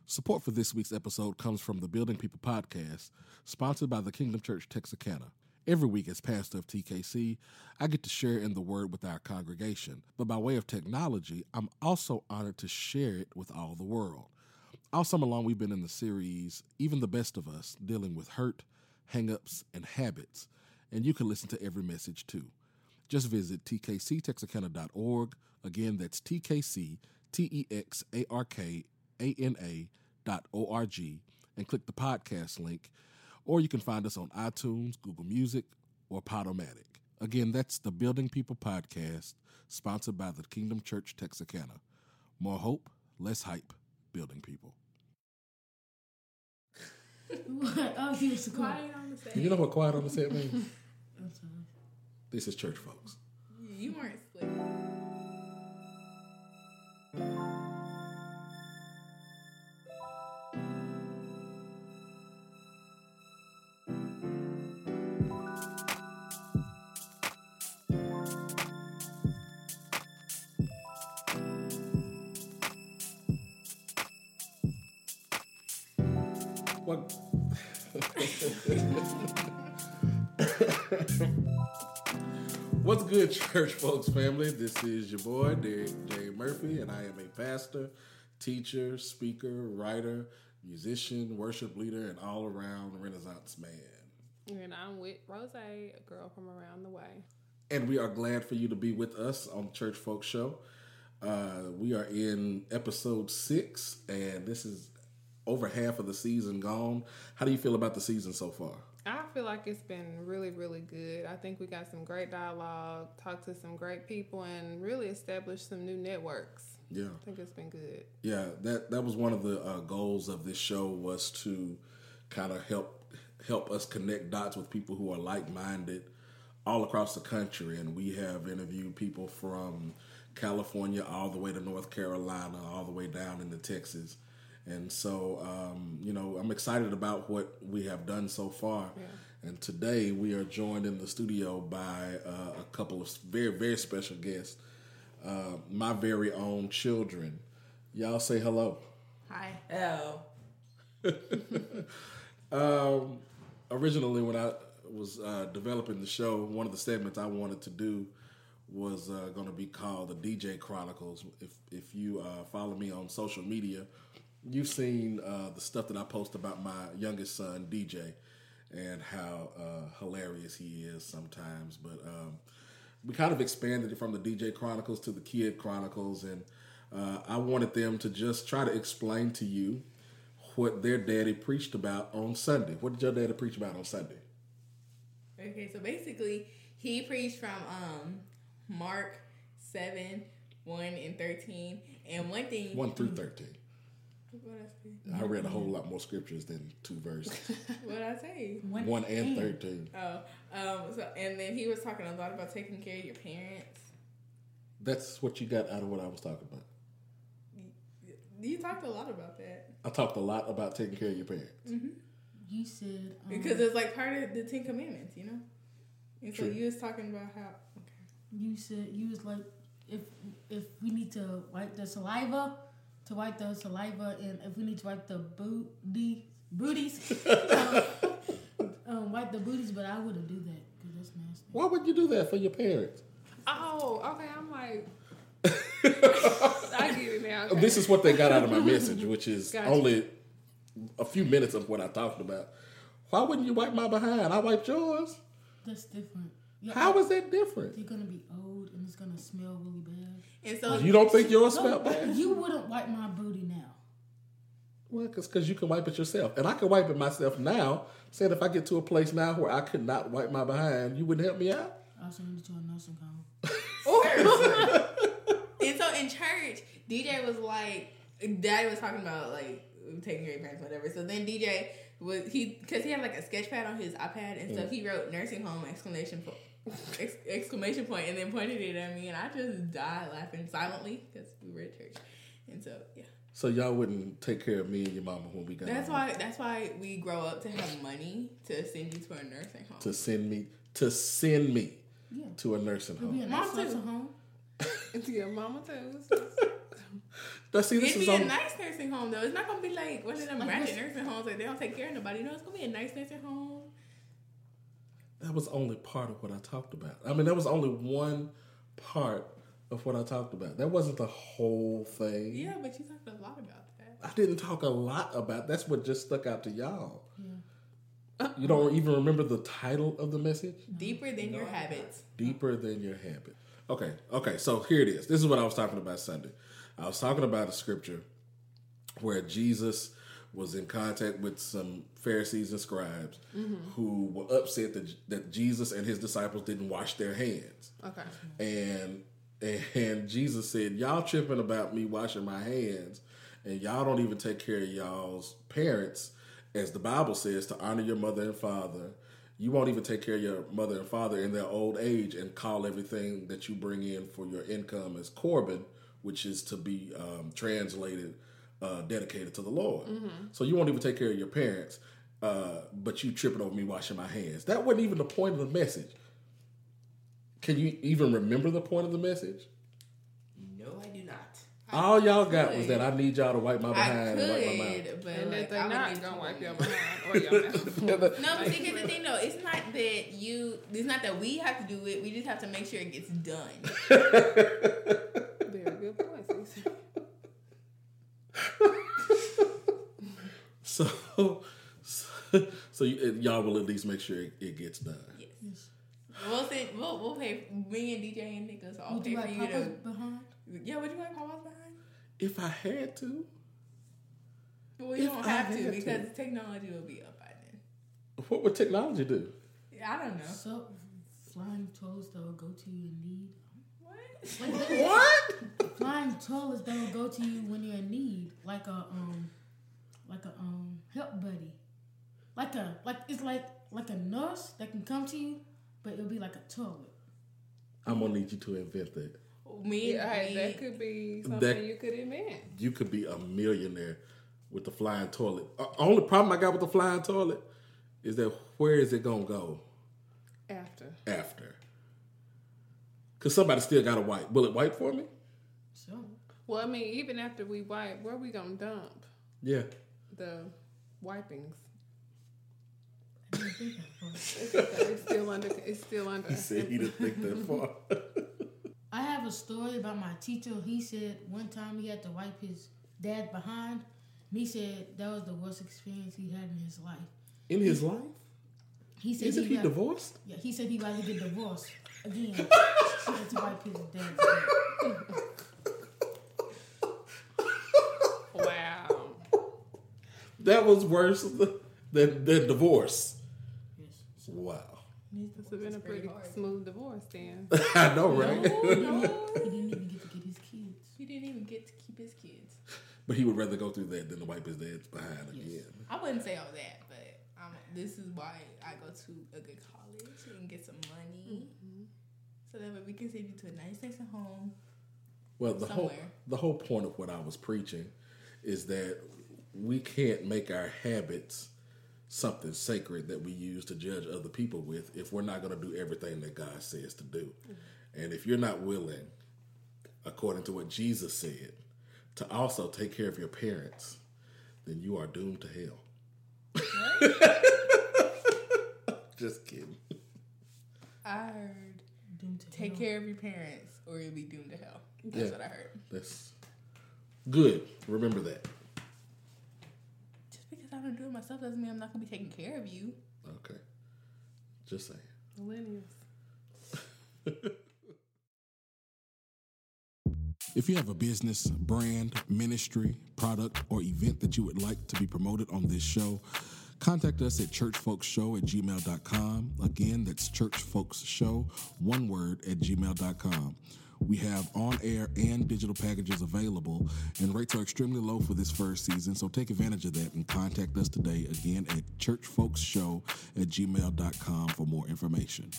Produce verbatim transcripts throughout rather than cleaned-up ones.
Support for this week's episode comes from the Building People podcast, sponsored by the Kingdom Church Texarkana. Every week as pastor of T K C, I get to share in the word with our congregation, but by way of technology, I'm also honored to share it with all the world. All summer long, we've been in the series, Even the Best of Us, dealing with hurt, hang-ups, and habits, and you can listen to every message too. Just visit t k c texarkana dot org. Again, that's T K C, T E X A R K A N A dot O R G, and click the podcast link, or you can find us on iTunes, Google Music, or Podomatic. Again, that's the Building People podcast, sponsored by the Kingdom Church Texarkana. More hope, less hype, building people. What? Oh, he was Quiet on the set. You know what quiet on the set means? I'm sorry. This is church folks. You weren't slick. What? What's good, church folks family? This is your boy, Derek J. Murphy, and I am a pastor, teacher, speaker, writer, musician, worship leader, and all-around Renaissance man. And I'm with Rose, a girl from around the way. And we are glad for you to be with us on the Church Folks Show. Uh, we are in episode six, and this is over half of the season gone. How do you feel about the season so far? I feel like it's been really, really good. I think we got some great dialogue, talked to some great people, and really established some new networks. Yeah. I think it's been good. Yeah, that, that was one of the uh, goals of this show, was to kind of help help us connect dots with people who are like-minded all across the country. And we have interviewed people from California all the way to North Carolina, all the way down into Texas. And so, um, you know, I'm excited about what we have done so far. Yeah. And today we are joined in the studio by uh, a couple of very, very special guests. Uh, my very own children. Y'all say hello. Hi. Hello. um, originally, when I was uh, developing the show, one of the segments I wanted to do was uh, going to be called the D J Chronicles. If, if you uh, follow me on social media, you've seen uh, the stuff that I post about my youngest son, D J, and how uh, hilarious he is sometimes. But um, we kind of expanded it from the D J Chronicles to the Kid Chronicles, and uh, I wanted them to just try to explain to you what their daddy preached about on Sunday. What did your daddy preach about on Sunday? Okay, so basically, he preached from um, Mark seven, one and thirteen, and one thing... one through thirteen. What I say? I read a whole lot more scriptures than two verses. What I say? One, one and thirteen. Oh, um, so and then he was talking a lot about taking care of your parents. That's what you got out of what I was talking about. You, you talked a lot about that. I talked a lot about taking care of your parents. Mm-hmm. You said um, because it's like part of the Ten Commandments, you know. And so True. you was talking about how. Okay. You said you was like, if if we need to wipe the saliva. To wipe the saliva, and if we need to wipe the booty, booties, um, um, wipe the booties, but I wouldn't do that because that's nasty. Why would you do that for your parents? Oh, okay. I'm like, I get it now. Okay. This is what they got out of my message, which is gotcha. Only a few minutes of what I talked about. Why wouldn't you wipe my behind? I wiped yours. That's different. You're How old. is that different? You're gonna be old and it's gonna smell really bad. And so You don't think yours No, smell bad? You wouldn't wipe my booty now. Well, because you can wipe it yourself. And I can wipe it myself now. Saying if I get to a place now where I could not wipe my behind, you wouldn't help me out? I'll send you to a nursing home. And so in church, D J was like, Daddy was talking about like taking care of your parents, whatever. So then D J was he because he had like a sketch pad on his iPad, and so Mm. he wrote nursing home exclamation point, ex- exclamation point, and then pointed it at me, and I just died laughing silently because we were at church, and so yeah. So y'all wouldn't take care of me and your mama when we got That's home. why. That's why we grow up to have money to send you to a nursing home. To send me to send me Yeah. to a nursing It'll be a home. nice Mom, too. nursing home. To your mama too. Now, see, this It'd is be a on, nice nursing home though. It's not gonna be like one of them Like ratchet this- nursing homes like they don't take care of nobody. No, it's gonna be a nice nursing home. that was only part of what I talked about. I mean, that was only one part of what I talked about. That wasn't the whole thing. Yeah, but you talked a lot about that. I didn't talk a lot about. That's what just stuck out to y'all. Yeah. You don't even remember the title of the message? Deeper than your habits. Deeper than your habit. Okay, okay, so here it is. This is what I was talking about Sunday. I was talking about a scripture where Jesus was in contact with some Pharisees and scribes mm-hmm. who were upset that, that Jesus and his disciples didn't wash their hands. Okay. And and Jesus said, y'all tripping about me washing my hands, and y'all don't even take care of y'all's parents, as the Bible says, to honor your mother and father. You won't even take care of your mother and father in their old age and call everything that you bring in for your income as Corban, which is to be um, translated uh, dedicated to the Lord. Mm-hmm. So you won't even take care of your parents, uh, but you tripping over me washing my hands. That wasn't even the point of the message. Can you even remember the point of the message? No, I do not. All y'all got could. was that I need y'all to wipe my I behind and wipe my mouth. could, but And like, if they're I would not need gonna to- wipe your behind or your mouth. No, but see, here's the thing though. It's not that you. It's not that we have to do it. We just have to make sure it gets done. Very good point, Cece. So, so, so you, y'all will at least make sure it, it gets done. Yes. We'll send. We'll we'll pay. Me and D J and Nick us all Would pay you for like you Papa's to. behind? Yeah, would you like Papa's behind? If I had to, Well, you If don't I have to had because to. technology will be up by then. what would technology do? I don't know. So, flying toilets that will go to you in need. What? Like that- What? Flying toilets that will go to you when you're in need, like a um, like a um help buddy, like a like it's like like a nurse that can come to you, but it'll be like a toilet. I'm gonna need you to invent that. Me, Yeah, hey, me that could be something That- you could invent. You could be a millionaire with the flying toilet. Uh, only problem I got with the flying toilet is that where is it gonna go After. after? Because somebody still got to wipe. Will it wipe for me? So Well, I mean, even after we wipe, where are we gonna dump Yeah. the wipings? I didn't think that far. It's, okay, it's still under. It's still under. He said he didn't think that far. I have a story about my teacher. He said one time he had to wipe his dad behind. And he said that was the worst experience he had in his life. In his life? He said Isn't he got- divorced? Yeah, he said he rather get divorced again. He had to wipe his dad's head. Wow. That was worse than, than, than divorce. Yes. Wow. This has been a pretty hard. smooth divorce, then. I know, right? No, no. He didn't even get to get his kids. He didn't even get to keep his kids. But he would rather go through that than to wipe his dad's behind again. I wouldn't say all that, but um, this is why I go to a good college and get some money, Mm-hmm. so that way we can send you to a nice nursing home. Well, the whole Somewhere. the whole point of what I was preaching is that we can't make our habits something sacred that we use to judge other people with if we're not going to do everything that God says to do. Mm-hmm. And if you're not willing, according to what Jesus said, to also take care of your parents, then you are doomed to hell. Just kidding. I heard Doomed to take hell. care of your parents or you'll be doomed to hell. That's Yeah. what I heard. That's good. Remember that. Just because I don't do it myself doesn't mean I'm not gonna be taking care of you. Okay. Just saying. Millennials. If you have a business, brand, ministry, product, or event that you would like to be promoted on this show, contact us at churchfolksshow at gmail dot com. Again, that's churchfolksshow, one word, at gmail dot com. We have on-air and digital packages available, and rates are extremely low for this first season, so take advantage of that and contact us today, again, at churchfolksshow at gmail dot com for more information.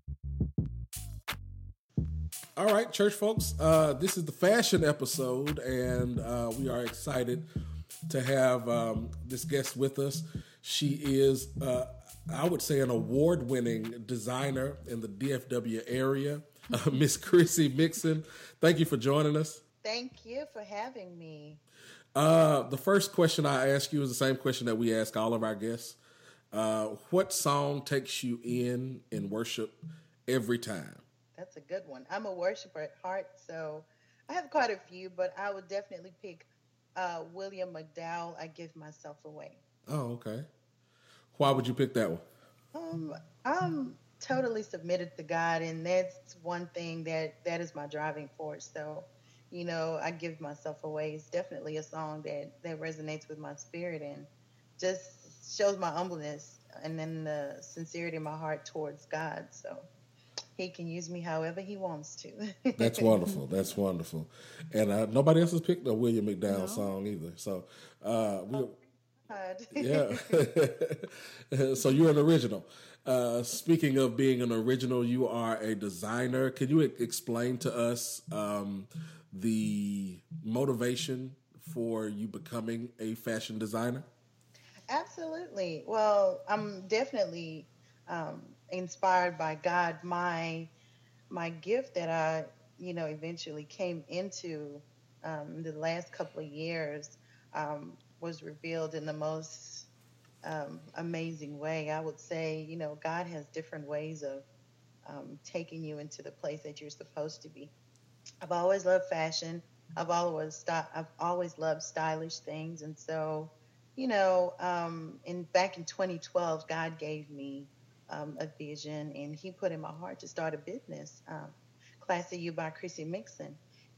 All right, church folks, uh, this is the fashion episode, and uh, we are excited to have um, this guest with us. She is, uh, I would say, an award-winning designer in the D F W area, uh, Miss Chrissy Mixon. Thank you for joining us. Thank you for having me. Uh, the first question I ask you is the same question that we ask all of our guests. Uh, what song takes you in in worship every time? That's a good one. I'm a worshiper at heart, so I have quite a few, but I would definitely pick uh, William McDowell. I give myself away. Oh, okay. Why would you pick that one? Um, I'm totally submitted to God, and that's one thing that that is my driving force. So, you know, I give myself away. It's definitely a song that that resonates with my spirit and just shows my humbleness and then the sincerity of my heart towards God. So He can use me however He wants to. That's wonderful. That's wonderful. And uh, nobody else has picked a William McDowell No. song either. So, uh, we, God. yeah. So you're an original. Uh, speaking of being an original, you are a designer. Can you e- explain to us um, the motivation for you becoming a fashion designer? Absolutely. Well, I'm definitely um, inspired by God. My my gift that I, you know, eventually came into um, the last couple of years um, was revealed in the most um, amazing way. I would say, you know, God has different ways of um, taking you into the place that you're supposed to be. I've always loved fashion. I've always sty- I've always loved stylish things, and so, you know, um, in back in twenty twelve, God gave me um, a vision, and He put in my heart to start a business, um, Classy You by Chrissy Mixon.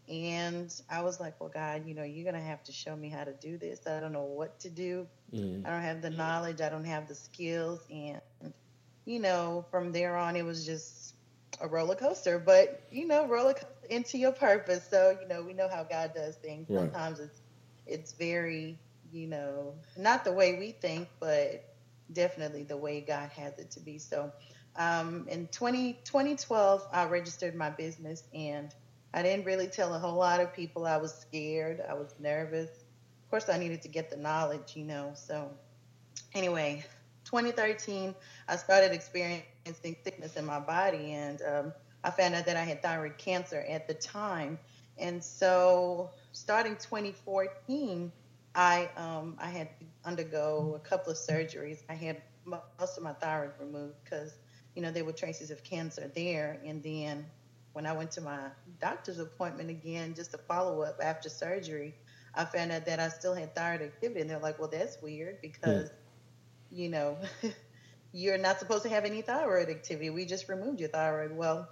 And I was like, well, God, you know, you're gonna have to show me how to do this. I don't know what to do. Mm. I don't have the knowledge. I don't have the skills, and you know, from there on, it was just a roller coaster, but you know, roller coaster into your purpose. So, you know, we know how God does things. Right. Sometimes it's, it's very, you know, not the way we think, but definitely the way God has it to be. So, um, in twenty, twenty twelve, I registered my business and I didn't really tell a whole lot of people. I was scared. I was nervous. Of course, I needed to get the knowledge, you know, so anyway, twenty thirteen, I started experiencing sickness in my body, and um, I found out that I had thyroid cancer at the time. And so, starting twenty fourteen, I um, I had to undergo a couple of surgeries. I had most of my thyroid removed because, you know, there were traces of cancer there. And then when I went to my doctor's appointment again, just to follow up after surgery, I found out that I still had thyroid activity. And they're like, well, that's weird because Hmm. you know, you're not supposed to have any thyroid activity. We just removed your thyroid. Well,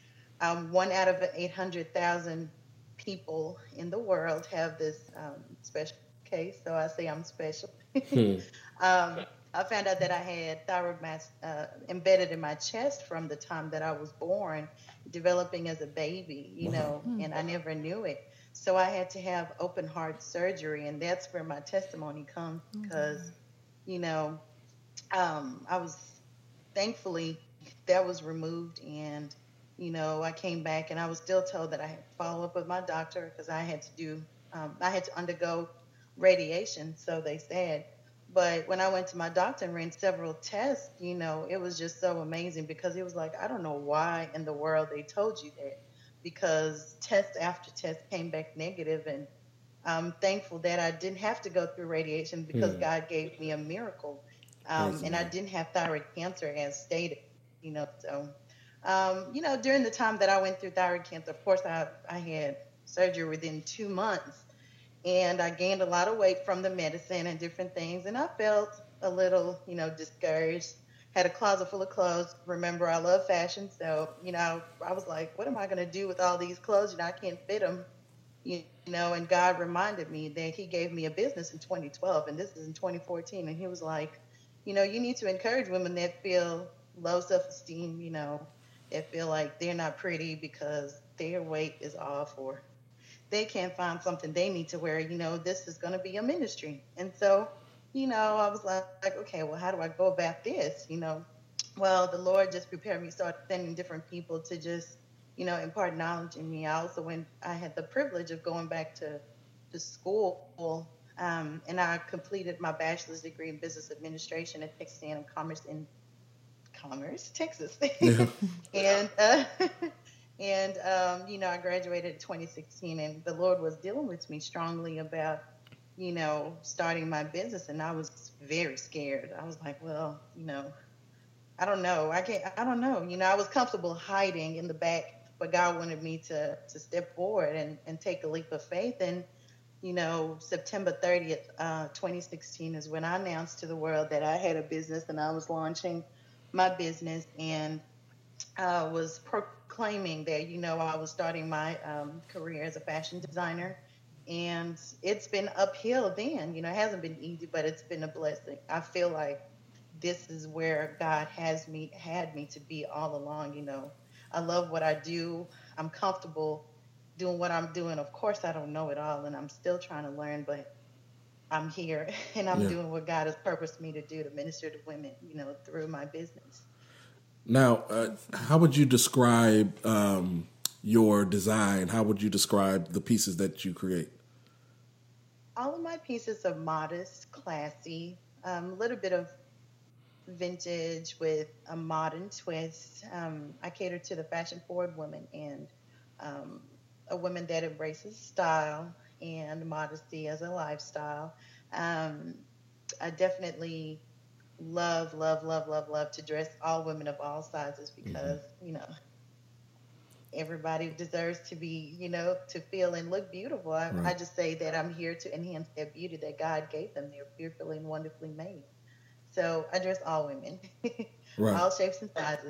um, one out of eight hundred thousand people in the world have this um, special case. So I say I'm special. Hmm. um, I found out that I had thyroid mass uh, embedded in my chest from the time that I was born, developing as a baby, you know, and I never knew it. So I had to have open heart surgery, and that's where my testimony comes because, you know, um, I was thankfully that was removed, and you know I came back, and I was still told that I had to follow up with my doctor because I had to do um, I had to undergo radiation, so they said. But when I went to my doctor and ran several tests, you know, it was just so amazing because it was like I don't know why in the world they told you that because test after test came back negative, and I'm thankful that I didn't have to go through radiation because Hmm. God gave me a miracle. Praise Um, the and I Lord. didn't have thyroid cancer as stated, you know. So, um, you know, during the time that I went through thyroid cancer, of course, I, I had surgery within two months and I gained a lot of weight from the medicine and different things. And I felt a little, you know, discouraged. Had a closet full of clothes. Remember, I love fashion. So, you know, I was like, what am I going to do with all these clothes? You know, I can't fit them you know, and God reminded me that He gave me a business in twenty twelve, and this is in twenty fourteen. And He was like, you know, you need to encourage women that feel low self esteem, you know, that feel like they're not pretty because their weight is off or they can't find something they need to wear. You know, this is going to be a ministry. And so, you know, I was like, like, okay, well, how do I go about this? You know, well, the Lord just prepared me, started sending different people to just, you know, impart knowledge in me. I also went, I had the privilege of going back to, to school, um, and I completed my bachelor's degree in business administration at Texas A and M Commerce in Commerce, Texas. Yeah. and uh, And, um, you know, I graduated in twenty sixteen, and the Lord was dealing with me strongly about, you know, starting my business. And I was very scared. I was like, well, you know, I don't know. I can't, I don't know. You know, I was comfortable hiding in the back, but God wanted me to, to step forward and, and take a leap of faith. And, you know, September thirtieth, uh, twenty sixteen is when I announced to the world that I had a business and I was launching my business, and uh, was proclaiming that, you know, I was starting my um, career as a fashion designer. And it's been uphill then. You know, it hasn't been easy, but it's been a blessing. I feel like this is where God has me, had me to be all along. You know, I love what I do. I'm comfortable doing what I'm doing. Of course, I don't know it all, and I'm still trying to learn, but I'm here and I'm Yeah. doing what God has purposed me to do, to minister to women, you know, through my business. Now, uh, how would you describe um, your design? How would you describe the pieces that you create? All of my pieces are modest, classy, um, a little bit of vintage with a modern twist. Um, I cater to the fashion forward woman and um, a woman that embraces style and modesty as a lifestyle. Um, I definitely love, love, love, love, love to dress all women of all sizes because, mm-hmm. you know, everybody deserves to be, you know, to feel and look beautiful. I, right. I just say that I'm here to enhance their beauty that God gave them. They're fearfully and wonderfully made. So I dress all women, right. all shapes and sizes.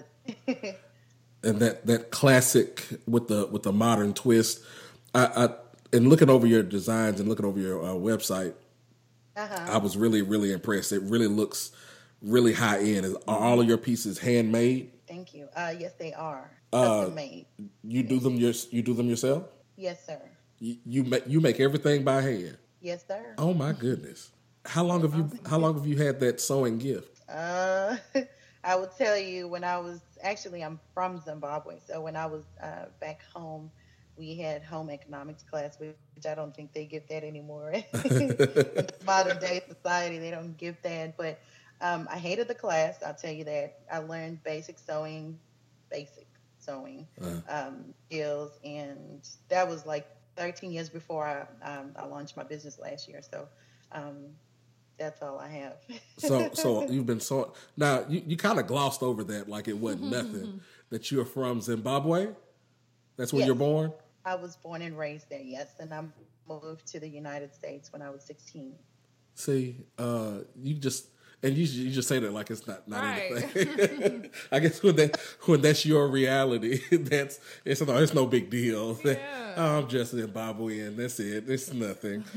And that, that classic with the with the modern twist. I, I and looking over your designs and looking over your uh, website, uh-huh. I was really really impressed. It really looks really high end. Is, are all of your pieces handmade? Thank you. Uh, yes, they are uh, custom made. You do them your, you do them yourself? Yes, sir. You you make you make everything by hand? Yes, sir. Oh my goodness! How long have you How long have you had that sewing gift? Uh, I would tell you when I was actually I'm from Zimbabwe, so when I was uh, back home, we had home economics class, which I don't think they give that anymore. In modern day society, they don't give that. But um, I hated the class. I'll tell you that. I learned basic sewing, basic sewing uh-huh. um, skills, and that was like thirteen years before I um, I launched my business last year. So. Um, That's all I have. so, so you've been so now. You, you kind of glossed over that like it wasn't nothing. That you're from Zimbabwe. That's where yes. you're born. I was born and raised there. Yes, and I moved to the United States when I was sixteen. See, uh, you just and you you just say that like it's not not right. anything. I guess when that when that's your reality, that's it's no it's no big deal. Yeah. Oh, I'm just Zimbabwean. That's it. It's nothing.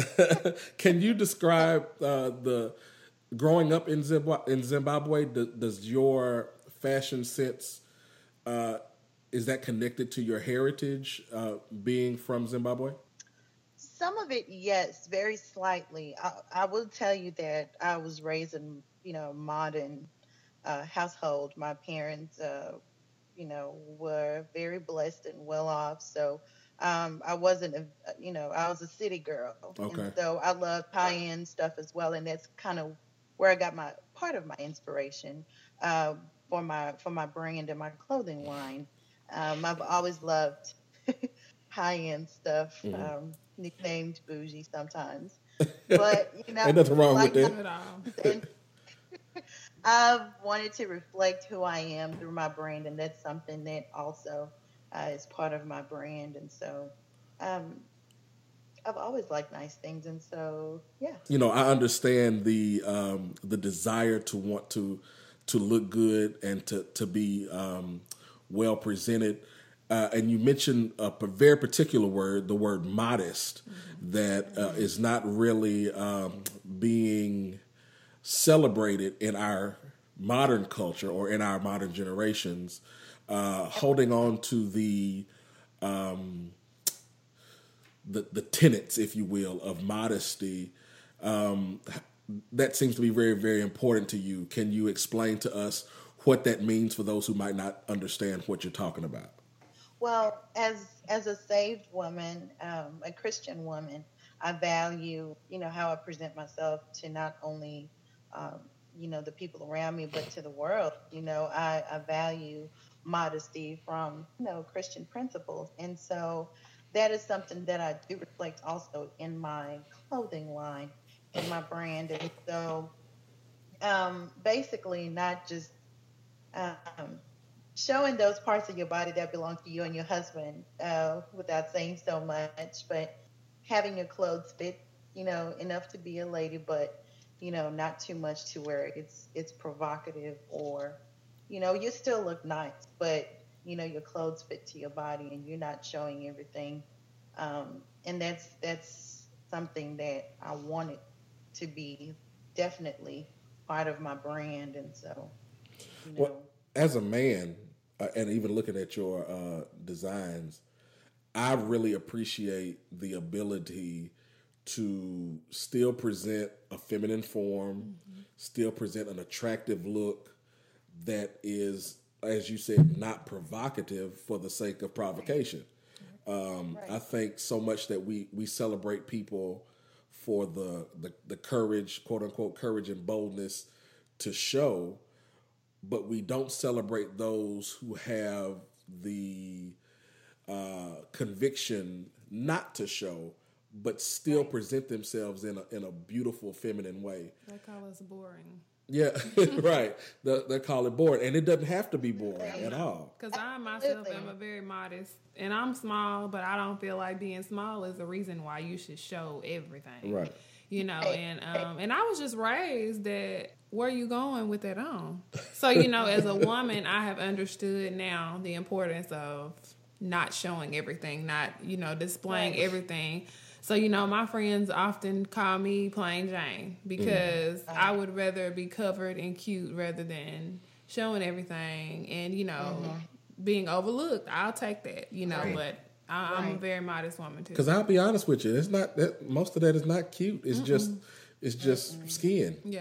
Can you describe uh, the growing up in Zimbabwe? In Zimbabwe, does, does your fashion sense uh, is that connected to your heritage, uh, being from Zimbabwe? Some of it, yes, very slightly. I, I will tell you that I was raised in, you know, modern uh, household. My parents, uh, you know, were very blessed and well off. So. Um, I wasn't, a, you know, I was a city girl. Okay. And so I love high-end stuff as well. And that's kind of where I got my part of my inspiration uh, for my for my brand and my clothing line. Um, I've always loved high-end stuff, mm-hmm. um, nicknamed bougie sometimes. But, you know. Ain't nothing wrong like with that. I've wanted to reflect who I am through my brand, and that's something that also Uh, is part of my brand, and so um, I've always liked nice things, and so yeah. You know, I understand the um, the desire to want to to look good and to to be um, well presented. Uh, and you mentioned a very particular word, the word modest, mm-hmm. that uh, is not really um, being celebrated in our modern culture or in our modern generations. Uh, holding on to the, um, the the tenets, if you will, of modesty, um, that seems to be very, very important to you. Can you explain to us what that means for those who might not understand what you're talking about? Well, as as a saved woman, um, a Christian woman, I value, you know, how I present myself to not only um, you know, the people around me, but to the world. You know, I, I value modesty from, you know, Christian principles. And so that is something that I do reflect also in my clothing line, in my brand. And so um, basically not just um, showing those parts of your body that belong to you and your husband uh, without saying so much, but having your clothes fit, you know, enough to be a lady, but, you know, not too much to where it's it's provocative, or, you know, you still look nice, but, you know, your clothes fit to your body and you're not showing everything. Um, and that's that's something that I wanted to be definitely part of my brand. And so, you know. Well, as a man, uh, and even looking at your uh, designs, I really appreciate the ability to still present a feminine form, mm-hmm. still present an attractive look that is, as you said, not provocative for the sake of provocation. Um, right. I think so much that we, we celebrate people for the, the, the courage, quote unquote, courage and boldness to show, but we don't celebrate those who have the uh, conviction not to show, but still right. present themselves in a in a beautiful feminine way. They call us boring. Yeah, right. They, they call it boring, and it doesn't have to be boring right. at all. Because I myself am a very modest, and I'm small, but I don't feel like being small is the reason why you should show everything. Right. You know, and um, and I was just raised that where you going with that on? So, you know, as a woman, I have understood now the importance of not showing everything, not, you know, displaying right. everything. So, you know, my friends often call me Plain Jane because mm-hmm. I would rather be covered and cute rather than showing everything and, you know, mm-hmm. being overlooked. I'll take that, you know, right. but I, right. I'm a very modest woman too. Because I'll be honest with you, it's not that most of that is not cute. It's Mm-mm. just it's just Mm-mm. skin. Yeah.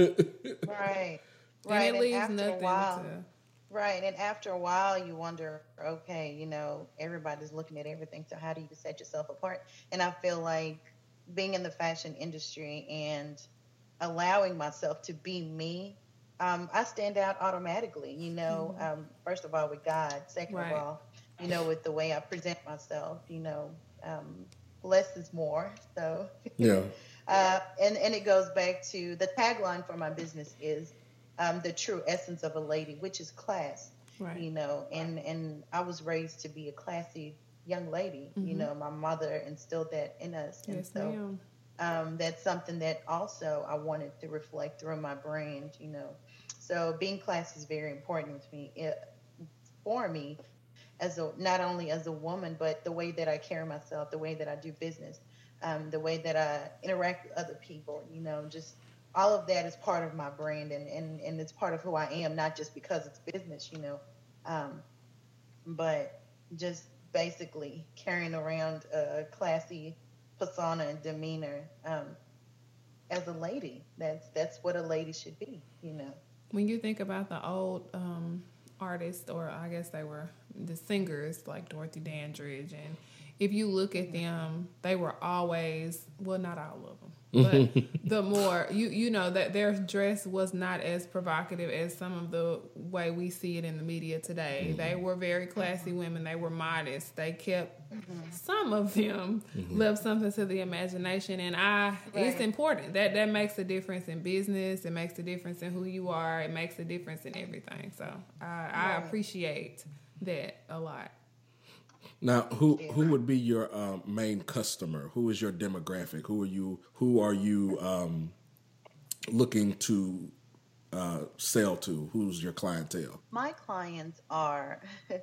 right. Right. And it leaves and nothing while, to. Right. And after a while, you wonder, okay, you know, everybody's looking at everything. So how do you set yourself apart? And I feel like being in the fashion industry and allowing myself to be me, um, I stand out automatically, you know, mm-hmm. um, first of all, with God, second right. of all, you know, with the way I present myself, you know, um, less is more. So, yeah. uh, and, and it goes back to the tagline for my business is um, the true essence of a lady, which is class, right. you know, and, and I was raised to be a classy young lady. Mm-hmm. You know, my mother instilled that in us. And yes, so ma'am. Um, that's something that also I wanted to reflect through my brand, you know. So being classy is very important to me, it, for me, as a, not only as a woman, but the way that I carry myself, the way that I do business, um, the way that I interact with other people, you know, just all of that is part of my brand, and, and, and it's part of who I am, not just because it's business, you know, um, but just basically carrying around a classy persona and demeanor um, as a lady. That's that's what a lady should be, you know. When you think about the old um, artists, or I guess they were the singers like Dorothy Dandridge, and if you look at them, they were always, well, not all of them, but the more, you you know, that their dress was not as provocative as some of the way we see it in the media today. Mm-hmm. They were very classy women. They were modest. They kept, mm-hmm. some of them mm-hmm. left something to the imagination. And I, right. it's important. That that makes a difference in business. It makes a difference in who you are. It makes a difference in everything. So I, right. I appreciate that a lot. Now, who who would be your um, main customer? Who is your demographic? Who are you? Who are you um, looking to uh, sell to? Who's your clientele? My clients are.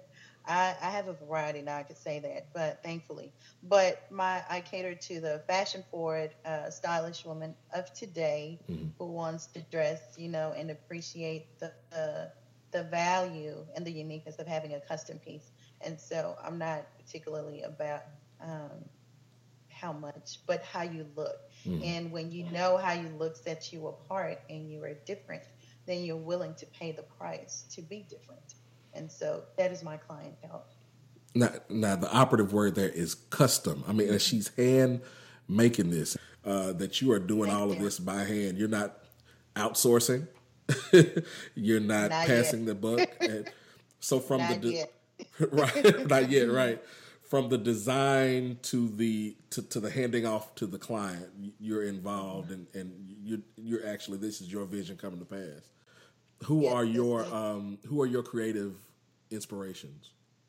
I, I have a variety now. I could say that, but thankfully, but my I cater to the fashion forward, uh, stylish woman of today mm-hmm. who wants to dress, you know, and appreciate the uh, the value and the uniqueness of having a custom piece. And so I'm not particularly about um, how much, but how you look. Mm. And when you know how you look sets you apart and you are different, then you're willing to pay the price to be different. And so that is my clientele. Now, now the operative word there is custom. I mean, mm-hmm. she's hand making this, uh, that you are doing Thank all you. of this by hand. You're not outsourcing. You're not, Not passing yet. the buck. And so from Not the de- yet. right, not yet, right. From the design to the to, to the handing off to the client, you're involved, and and you you're actually, this is your vision coming to pass. Who Yes, are this your is- um who are your creative inspirations?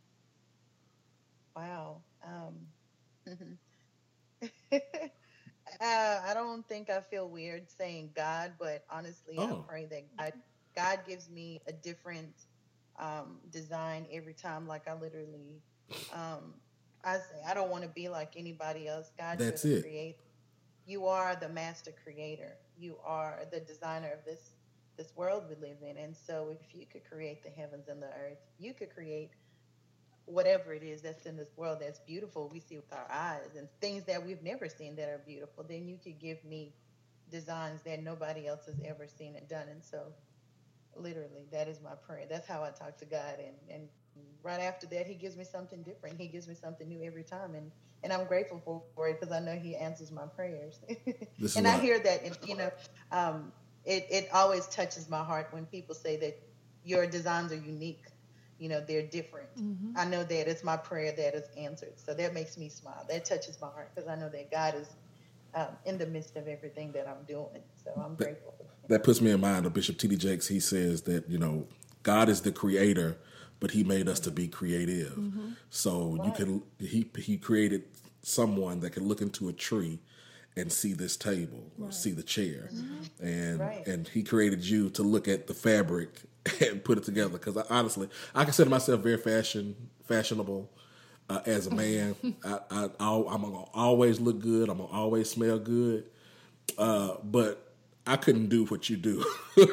Wow. Um, uh, I don't think I feel weird saying God, but honestly, I Oh, pray that God, God gives me a different um, design every time. Like I literally, um, I say, I don't want to be like anybody else. God, you're that's the it. creator. You are the master creator. You are the designer of this this world we live in. And so, if you could create the heavens and the earth, you could create whatever it is that's in this world that's beautiful, we see with our eyes, and things that we've never seen that are beautiful, then you could give me designs that nobody else has ever seen and done. And so, literally, that is my prayer. That's how I talk to God. And, and right after that, He gives me something different. He gives me something new every time. And, and I'm grateful for it because I know He answers my prayers. This is And I what hear that, and, you know, um, it, it always touches my heart when people say that your designs are unique. You know, they're different. Mm-hmm. I know that it's my prayer that is answered. So that makes me smile. That touches my heart because I know that God is um, in the midst of everything that I'm doing. So I'm that, grateful for that. that puts me in mind of Bishop T D Jakes. He says that, you know, God is the creator, but He made us to be creative. Mm-hmm. So you Right. can he he created someone that can look into a tree and see this table or Right. see the chair, Mm-hmm. and Right. and He created you to look at the fabric and put it together. Because I, honestly, I consider myself very fashion fashionable. Uh, as a man, I, I, I'll, I'm gonna always look good. I'm gonna always smell good. Uh, but I couldn't do what you do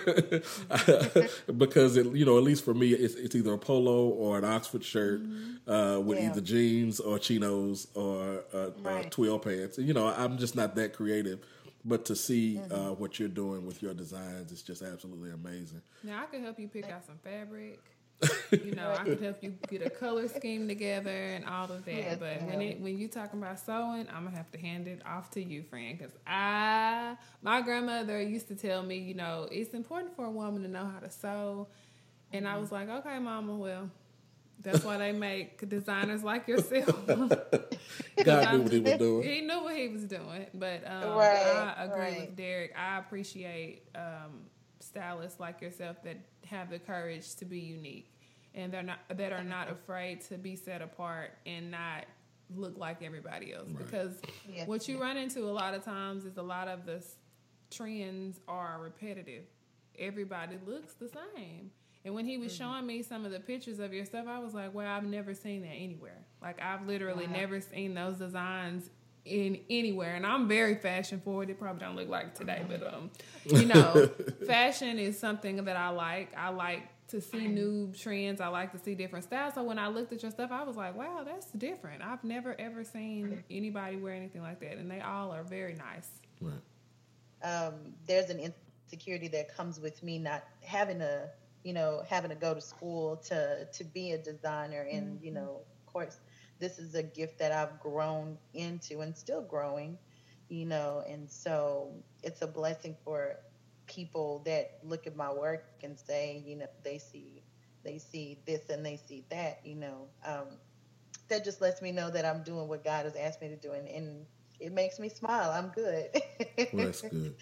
because it, you know, at least for me, it's, it's either a polo or an Oxford shirt uh, with Yeah. either jeans or chinos or uh, uh, Right. twill pants. You know, I'm just not that creative. But to see uh, what you're doing with your designs is just absolutely amazing. Now I could help you pick out some fabric. You know, I could help you get a color scheme together and all of that. Yes, but when ma'am. it when you talking about sewing, I'm gonna have to hand it off to you, friend. Because I, my grandmother used to tell me, you know, it's important for a woman to know how to sew. And I was like, okay, mama, well, that's why they make designers like yourself. God knew what He was doing. He knew what he was doing. But um, Right, I agree right. with Derek. I appreciate um, stylists like yourself that have the courage to be unique and they're not that are not afraid to be set apart and not look like everybody else. Right. Because Yes, what you run into a lot of times is a lot of the s- trends are repetitive. Everybody looks the same. And when he was Mm-hmm. showing me some of the pictures of your stuff, I was like, wow, I've never seen that anywhere. Like, I've literally Wow. never seen those designs in anywhere. And I'm very fashion forward. It probably don't look like today, but, um, you know, fashion is something that I like. I like to see new trends. I like to see different styles. So when I looked at your stuff, I was like, wow, that's different. I've never, ever seen anybody wear anything like that. And they all are very nice. Right. um, there's an insecurity that comes with me not having a, you know, having to go to school to to be a designer. And Mm-hmm. you know, of course, this is a gift that I've grown into and still growing. You know, and so it's a blessing for people that look at my work and say, you know, they see they see this and they see that. You know, um, that just lets me know that I'm doing what God has asked me to do, and, and it makes me smile. I'm good. Well, that's good.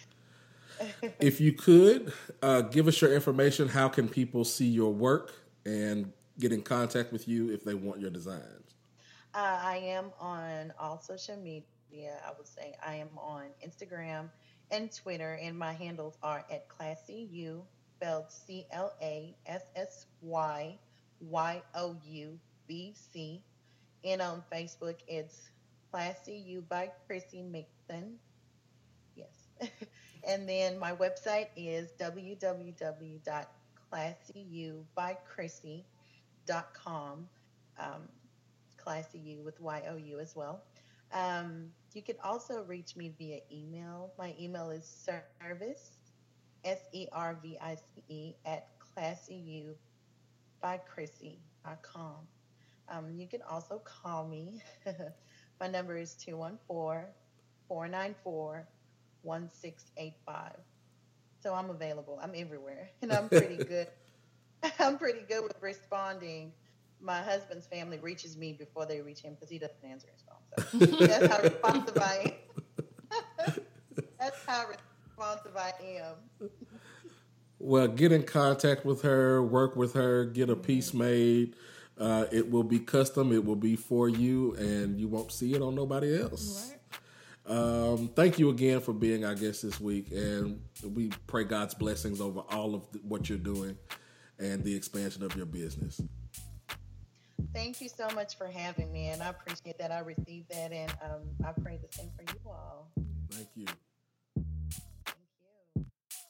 If you could uh, give us your information, how can people see your work and get in contact with you if they want your designs? Uh, I am on all social media. I would say I am on Instagram and Twitter, and my handles are at Classy U, spelled C L A S S Y Y O U B C. And on Facebook, it's Classy U by Chrissy Mixon. Yes. And then my website is w w w dot classy u by chrissy dot com. Um, Classy U with Y O U as well. Um, you can also reach me via email. My email is service, S E R V I C E, at classy u by chrissy dot com. Um, you can also call me. My number is two one four, four nine four, one six eight five. So I'm available. I'm everywhere, and I'm pretty good. I'm pretty good with responding. My husband's family reaches me before they reach him because he doesn't answer his phone. So that's how responsive I am. That's how responsive I am. Well, get in contact with her, work with her, get a piece made. Uh, it will be custom. It will be for you, and you won't see it on nobody else. Right. Um, thank you again for being our guest this week, and we pray God's blessings over all of the, what you're doing and the expansion of your business. Thank you so much for having me, and I appreciate that. I received that, and um, I pray the same for you all. Thank you. Thank you.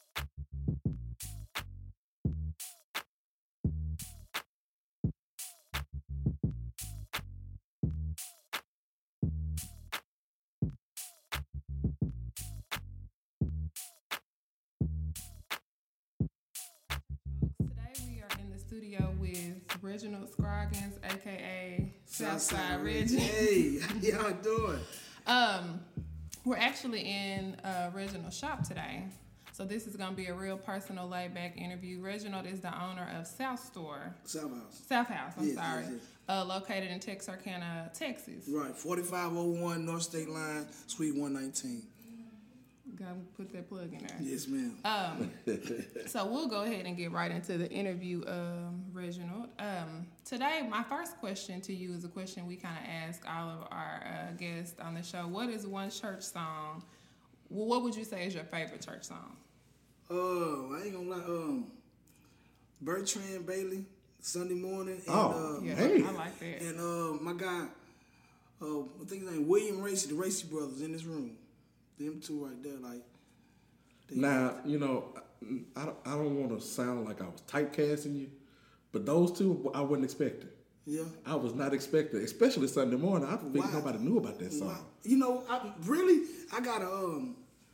Today we are in the studio with Reginald Scroggins, aka Southside Reggie. Hey, how y'all doing? Um, we're actually in uh, Reginald's shop today. So this is going to be a real personal, laid-back interview. Reginald is the owner of South Store. South House. South House, I'm Yes, sorry. yes, yes. Uh, located in Texarkana, Texas. Right, forty-five oh one North State Line, Suite one nineteen. Gotta put that plug in there. Yes, ma'am. Um, so we'll go ahead and get right into the interview, um, Reginald. Um, today, my first question to you is a question we kind of ask all of our uh, guests on the show. What is one church song? Well, what would you say is your favorite church song? Oh, I ain't gonna lie. Um, Bertrand Bailey, Sunday Morning. And, Oh, uh, Yeah, Hey. I like that. And uh, my guy, uh, I think his name William Racy, the Racy brothers in this room. Them two right there, like. They, Now, you know, I don't, I don't want to sound like I was typecasting you, but those two, I wasn't expecting. Yeah. I was not expecting, especially Sunday morning. I figured Wow. nobody knew about that song. Wow. You know, I really, I got a, um,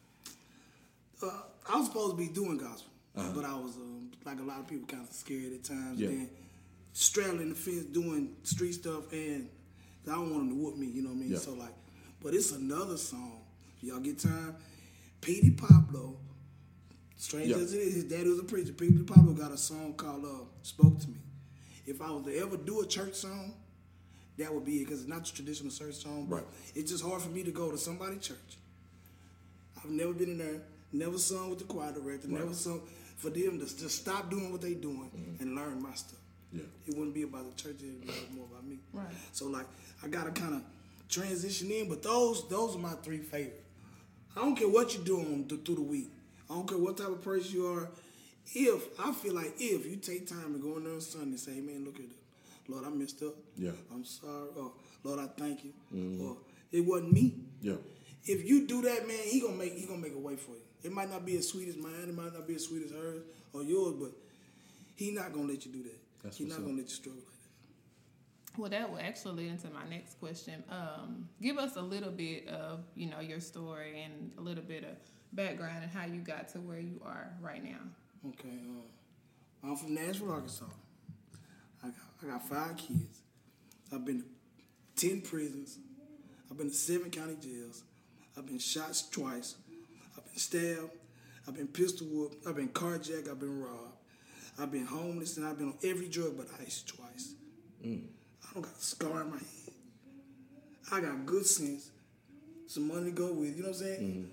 uh, I was supposed to be doing gospel, Uh-huh. but I was, um, like a lot of people, kind of scared at times. Yeah. Then straddling the fence, doing street stuff, and I don't want them to whoop me, you know what I mean? Yeah. So, like, but it's another song. If y'all get time, Petey Pablo, strange Yeah. as it is, his daddy was a preacher. Petey Pablo got a song called uh, Spoke to Me. If I was to ever do a church song, that would be it, because it's not the traditional church song, but Right. it's just hard for me to go to somebody's church. I've never been in there, never sung with the choir director, Right. never sung, for them to just stop doing what they doing and learn my stuff. Yeah. It wouldn't be about the church, it would be more about me. Right. So like, I gotta kind of transition in, but those those are my three favorites. I don't care what you're doing th- through the week. I don't care what type of person you are. If, I feel like if you take time to go in there on Sunday and say, hey man, look at it. Lord, I messed up. Yeah. I'm sorry. Or, Lord, I thank you. Or, it wasn't me. Yeah. If you do that, man, he gonna make he gonna make a way for you. It might not be as sweet as mine, it might not be as sweet as hers or yours, but he not gonna let you do that. That's He's what's not up. gonna let you struggle like that. Well, that will actually lead into my next question. Um, give us a little bit of, you know, your story and a little bit of background and how you got to where you are right now. Okay, uh, I'm from Nashville, Arkansas. I got, I got five kids. I've been to ten prisons. I've been to seven county jails. I've been shot twice. I've been stabbed. I've been pistol whooped. I've been carjacked. I've been robbed. I've been homeless, and I've been on every drug but ice twice. I don't got a scar in my head. I got good sense, some money to go with. You know what I'm saying?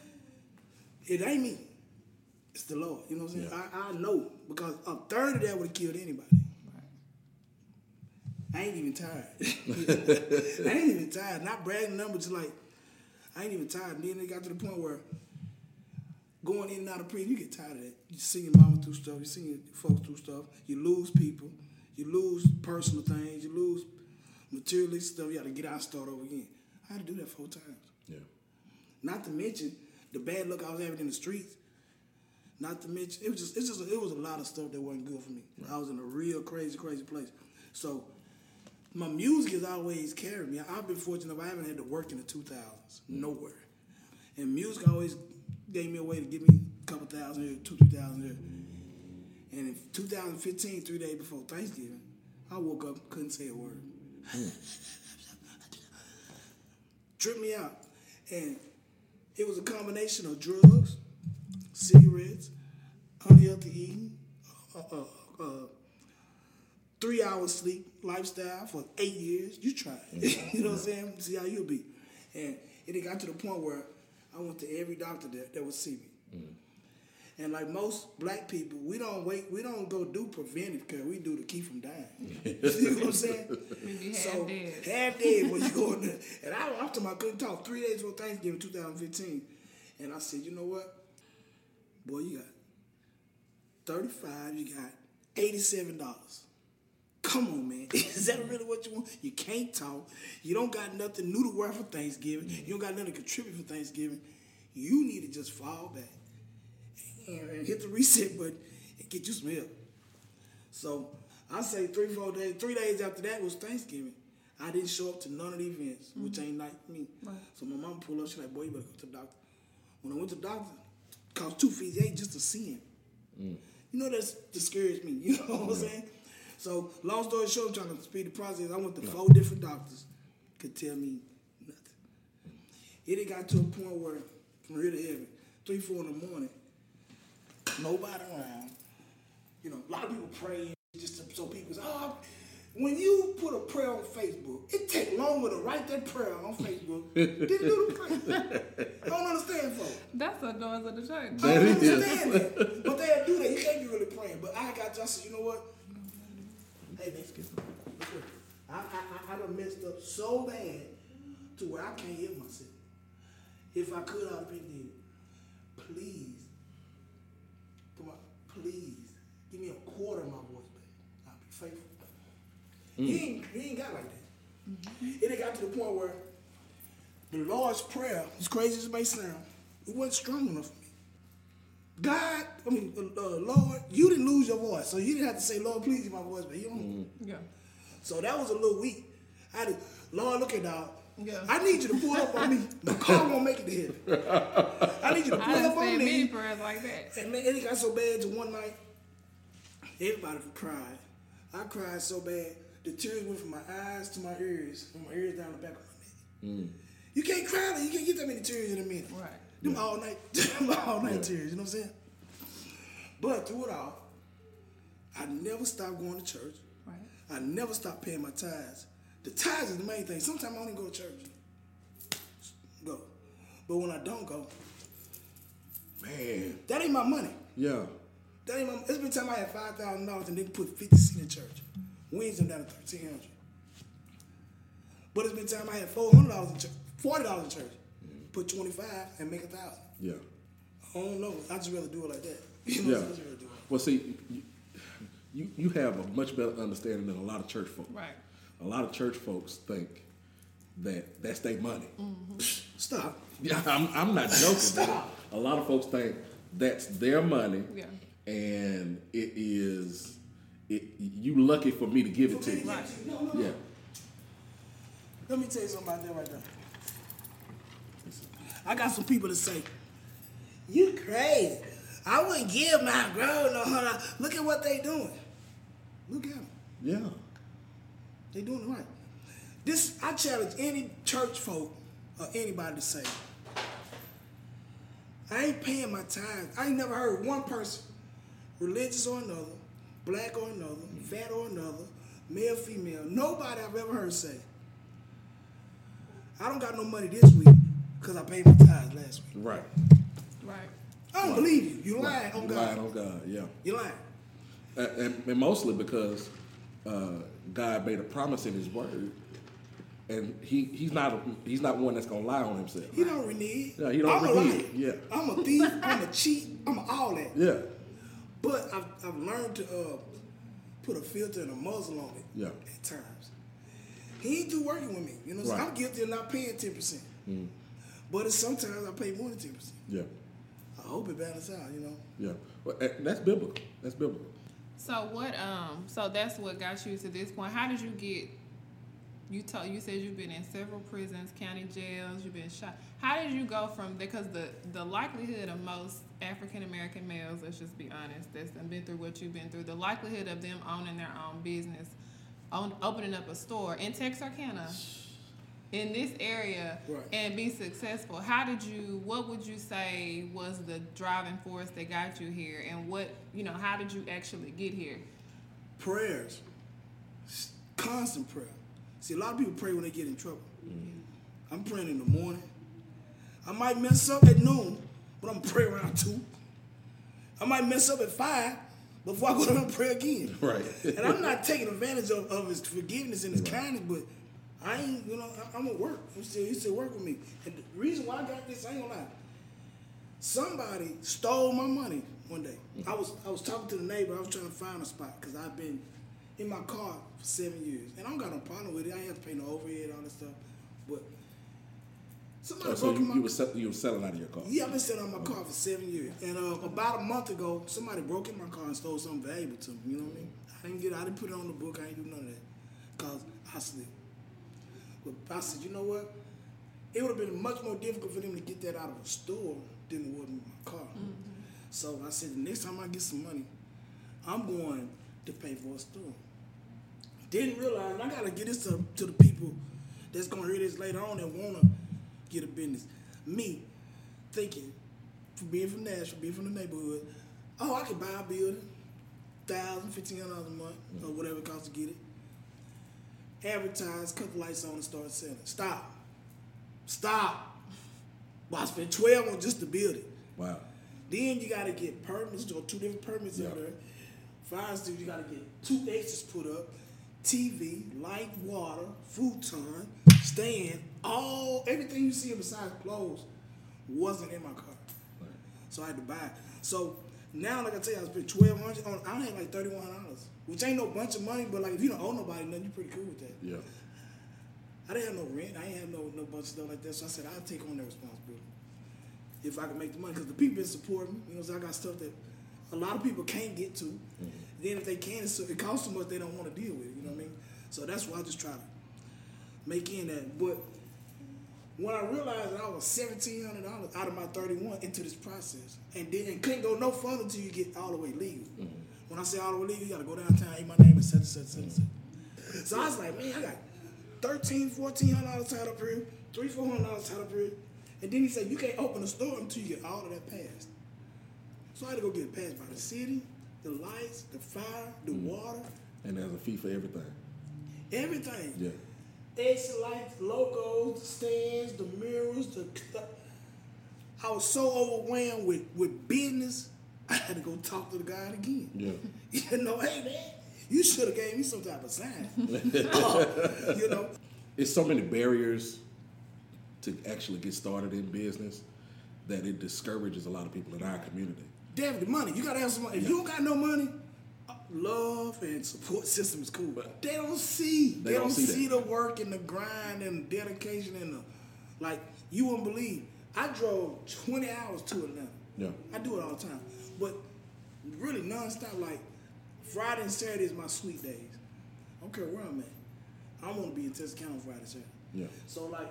It ain't me. It's the Lord. You know what I'm saying? Yeah. I, I know because a third of that would have killed anybody. I ain't even tired. I ain't even tired. Not bragging numbers, just like I ain't even tired. And then it got to the point where going in and out of prison, you get tired of that. You see your mama through stuff. You see your folks through stuff. You lose people. You lose personal things. You lose materialistic stuff. You got to get out and start over again. I had to do that four times. Yeah. Not to mention the bad luck I was having in the streets. Not to mention it was just it's just it was a lot of stuff that wasn't good for me. Right. I was in a real crazy, crazy place. So my music has always carried me. I've been fortunate. I haven't had to work in the two thousands nowhere, and music always gave me a way to give me a couple thousand here, two, three thousand here. And in two thousand fifteen, three days before Thanksgiving, I woke up, couldn't say a word. Tripped me out. And it was a combination of drugs, cigarettes, unhealthy eating, uh, uh, uh, three hours sleep lifestyle for eight years. You try it. You know what I'm saying? See how you'll be. And it got to the point where I went to every doctor that, that would see me. Mm. And like most black people, we don't wait, we don't go do preventive care. We do to keep from dying. You know what I'm saying? Maybe half so, dead. half dead when you go in there. And I, I'm talking about, I couldn't talk three days before Thanksgiving twenty fifteen. And I said, you know what? Boy, you got thirty-five, you got eighty-seven dollars. Come on, man. Is that really what you want? You can't talk. You don't got nothing new to wear for Thanksgiving. You don't got nothing to contribute for Thanksgiving. You need to just fall back and hit the reset button and get you some help. So I say three, four days, three days after that was Thanksgiving. I didn't show up to none of the events, mm-hmm. which ain't like me. Right. So my mom pulled up, she like, boy, you better go to the doctor. When I went to the doctor, it cost two fees, ain't just to see him. Mm. You know, that's discouraged me, you know what I'm yeah. saying? So long story short, I'm trying to speed the process. I went to four different doctors, could tell me nothing. It had got to a point where, from here to heaven, three, four in the morning, nobody around. You know, a lot of people praying just to, so people say, oh, when you put a prayer on Facebook, it takes longer to write that prayer on Facebook than to do the prayer. I don't understand, folks. That's the doors of the church. I don't understand that. But they'll do that. You can't be really praying. But I got to, I said, you know what? Hey, man, I, I, I, I done messed up so bad to where I can't hear myself. If I could, I'd have been dead. Please. Come on, please. Give me a quarter of my voice back. I'll be faithful. Mm. He, ain't, he ain't got like that. Mm-hmm. It got to the point where the Lord's Prayer, as crazy as it may sound, it wasn't strong enough for me. God, I mean, uh, uh, Lord, you didn't lose your voice, so you didn't have to say, Lord, please give my voice back. You know? Mm-hmm. Yeah. So that was a little weak. I had to, Lord, look at dog. Yeah. I need you to pull up on me. The car won't make it to heaven. I need you to pull I up on me. many prayers like that. And man, it got so bad to one night, everybody cried. I cried so bad, the tears went from my eyes to my ears, from my ears down the back of my neck. Mm. You can't cry, you can't get that many tears in a minute. Right. Them yeah. all night, them all night yeah. tears, you know what I'm saying? But through it all, I never stopped going to church. Right. I never stopped paying my tithes. The tithes is the main thing. Sometimes I don't even go to church. Go. But when I don't go, man, that ain't my money. Yeah. That ain't my, it's been time I had five thousand dollars and didn't put fifty cents in church. Wednesday down to thirteen hundred dollars. But it's been time I had four hundred dollars in church, forty dollars in church. Mm. Put twenty-five and make a thousand. Yeah. I don't know. I just rather do it like that. You know, yeah. I just rather do it. Well, see, you you have a much better understanding than a lot of church folks. Right. A lot of church folks think that that's their money. Mm-hmm. Stop. Yeah, I'm I'm not joking. Stop. A lot of folks think that's their money. Yeah. And it is, it, you lucky for me to give it to you. Right. No, no, no. Yeah. Let me tell you something about that right there. I got some people that say, you crazy. I wouldn't give my girl no hundred. Look at what they doing. Look at them. Yeah. They doing it right. This, I challenge any church folk or anybody to say, I ain't paying my tithes. I ain't never heard one person, religious or another, black or another, fat or another, male, female, nobody I've ever heard say, I don't got no money this week because I paid my tithes last week. Right. Right. I don't right. believe you. You lying right. on God. Lying on God, yeah. You lying. Uh, and, and mostly because uh, God made a promise in His Word, and he he's not a, he's not one that's gonna lie on himself. He don't renege. Yeah, he don't I'm renege. a liar. Yeah. I'm a thief. I'm a cheat. I'm a all that. Yeah. But I've, I've learned to uh, put a filter and a muzzle on it. Yeah. At times. He ain't do working with me. You know, right. so I'm guilty of not paying ten percent. Mm. But it's sometimes I pay more than ten percent. Yeah. I hope it balances out. You know. Yeah. Well, that's biblical. That's biblical. So what? Um. So that's what got you to this point. How did you get? You told you said you've been in several prisons, county jails. You've been shot. How did you go from there? Because the the likelihood of most African American males, let's just be honest, that's been through what you've been through, the likelihood of them owning their own business, own, opening up a store in Texarkana, in this area Right. and be successful. How did you, what would you say was the driving force that got you here? And what, you know, how did you actually get here? Prayers. S- Constant prayer. See, a lot of people pray when they get in trouble. Mm-hmm. I'm praying in the morning. I might mess up at noon, but I'm praying around two. I might mess up at five before I go down and pray again. Right. And I'm not taking advantage of, of his forgiveness and his right. kindness, but I ain't, you know, I, I'm at work. I'm still, he still work with me. And the reason why I got this, I ain't gonna lie. Somebody stole my money one day. I was I was talking to the neighbor. I was trying to find a spot because I've been in my car for seven years. And I don't got no problem with it. I ain't have to pay no overhead, all that stuff. But somebody Oh, so broke you, my you, were sell, you were selling out of your car? Yeah, I've been sitting on my car for seven years. And uh, about a month ago, somebody broke in my car and stole something valuable to me. You know what I mean? I didn't get it. I didn't put it on the book. I ain't do none of that because I slipped. But I said, you know what? It would have been much more difficult for them to get that out of a store than it would in my car. Mm-hmm. So I said, the next time I get some money, I'm going to pay for a store. Didn't realize, and I got to get this to, to the people that's going to hear this later on that want to get a business. Me thinking, for being from Nashville, being from the neighborhood, oh, I could buy a building, one thousand dollars, fifteen hundred dollars a month, mm-hmm. or whatever it costs to get it. Advertise, cut the lights on, and start selling. Stop. Stop. Well, I spent twelve on just to build it. Wow. Then you got to get permits, or two different permits yeah. out there. Fire studio, you got to get two extras put up, T V, light, water, futon, stand, all, everything you see besides clothes wasn't in my car. Right. So I had to buy it. So now, like I tell you, I spent twelve hundred dollars on, I had like thirty-one hundred dollars, which ain't no bunch of money, but like if you don't owe nobody nothing, you're pretty cool with that. Yeah. I didn't have no rent. I ain't have no, no bunch of stuff like that. So I said, I'll take on that responsibility if I can make the money. Because the people been supporting me. You know, so I got stuff that a lot of people can't get to. Mm-hmm. Then if they can, it's, it costs so much they don't want to deal with it. You know what I mean? So that's why I just try to make in that. But when I realized that I was seventeen hundred dollars out of my thirty-one into this process, and then and couldn't go no further until you get all the way legal. Mm-hmm. When I say all the way legal, you got to go downtown, hey, my name is such and such, such and such. So I was like, man, I got thirteen, fourteen hundred dollars tied up here, three, four hundred dollars tied up here. And then he said, you can't open a store until you get all of that passed. So I had to go get it passed by the city, the lights, the fire, the mm-hmm. water. And there's a fee for everything. Everything. Yeah. Exit lights, logos, the stands, the mirrors, the. I was so overwhelmed with, with business, I had to go talk to the guy again. Yeah. You know, hey man, you should have gave me some type of sign. uh, you know. It's so many barriers to actually get started in business that it discourages a lot of people in our community. Definitely money. You gotta have some money. If you don't got no money, love and support system is cool. But they don't see. They, they don't, don't see, see the work and the grind and the dedication and the like. You wouldn't believe. I drove twenty hours to Atlanta. Yeah. I do it all the time, but really nonstop. Like Friday and Saturday is my sweet days. I don't care where I'm at. I want to be in Texarkana on Friday and Saturday. Yeah. So like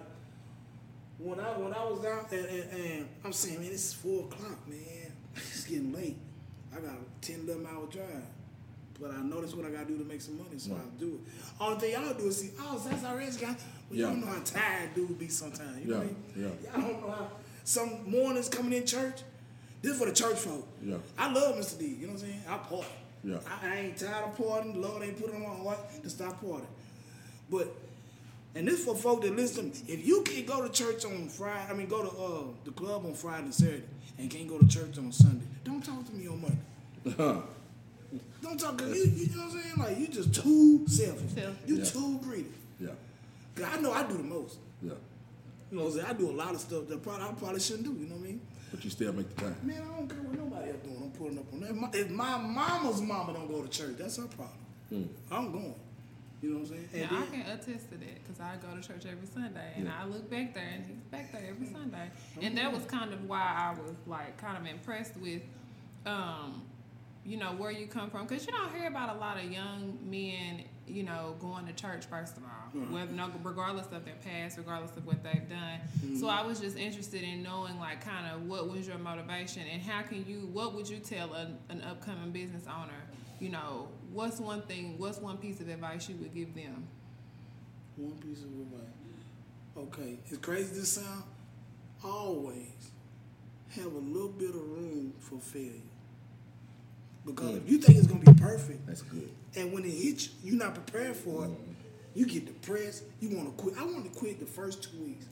when I when I was out and, and, and I'm saying, man, it's four o'clock, man. It's getting late. I got a ten, eleven hour drive. But I know that's what I gotta do to make some money, so yeah. I'll do it. Only thing y'all do is see, oh, that's our rich guy. Well, yeah. Y'all know how tired dudes be sometimes. You yeah. know what I mean? Yeah. Y'all don't know how some mornings coming in church. This is for the church folk. Yeah. I love Mister D. You know what I'm saying? I party. Yeah. I, I ain't tired of partying. The Lord ain't put it on my heart to stop partying. But and this for folk that listen to me. If you can't go to church on Friday, I mean go to uh, the club on Friday and Saturday, and can't go to church on Sunday, don't talk to me on Monday. Don't talk, cause you, you know what I'm saying? Like, you just too selfish. selfish. You yeah. too greedy. Yeah. Cause I know I do the most. Yeah. You know what I'm saying? I do a lot of stuff that probably, I probably shouldn't do, you know what I mean? But you still make the time. Man, I don't care what nobody else doing. I'm pulling up on that. If my, if my mama's mama don't go to church, that's her problem. Mm. I'm going. You know what I'm saying? And yeah, then, I can attest to that because I go to church every Sunday, and yeah. I look back there, and he's back there every Sunday. Okay. And that was kind of why I was, like, kind of impressed with, um, you know, where you come from. Because you don't hear about a lot of young men, you know, going to church, first of all, mm-hmm. whether, no, regardless of their past, regardless of what they've done. Mm-hmm. So I was just interested in knowing, like, kind of what was your motivation and how can you, what would you tell a, an upcoming business owner, you know, what's one thing, what's one piece of advice you would give them? One piece of advice. Okay, as crazy as this sound, always have a little bit of room for failure. Because Mm. if you think it's gonna be perfect, That's good. and when it hits you, you're not prepared for it, you get depressed, you wanna quit. I wanted to quit the first two weeks.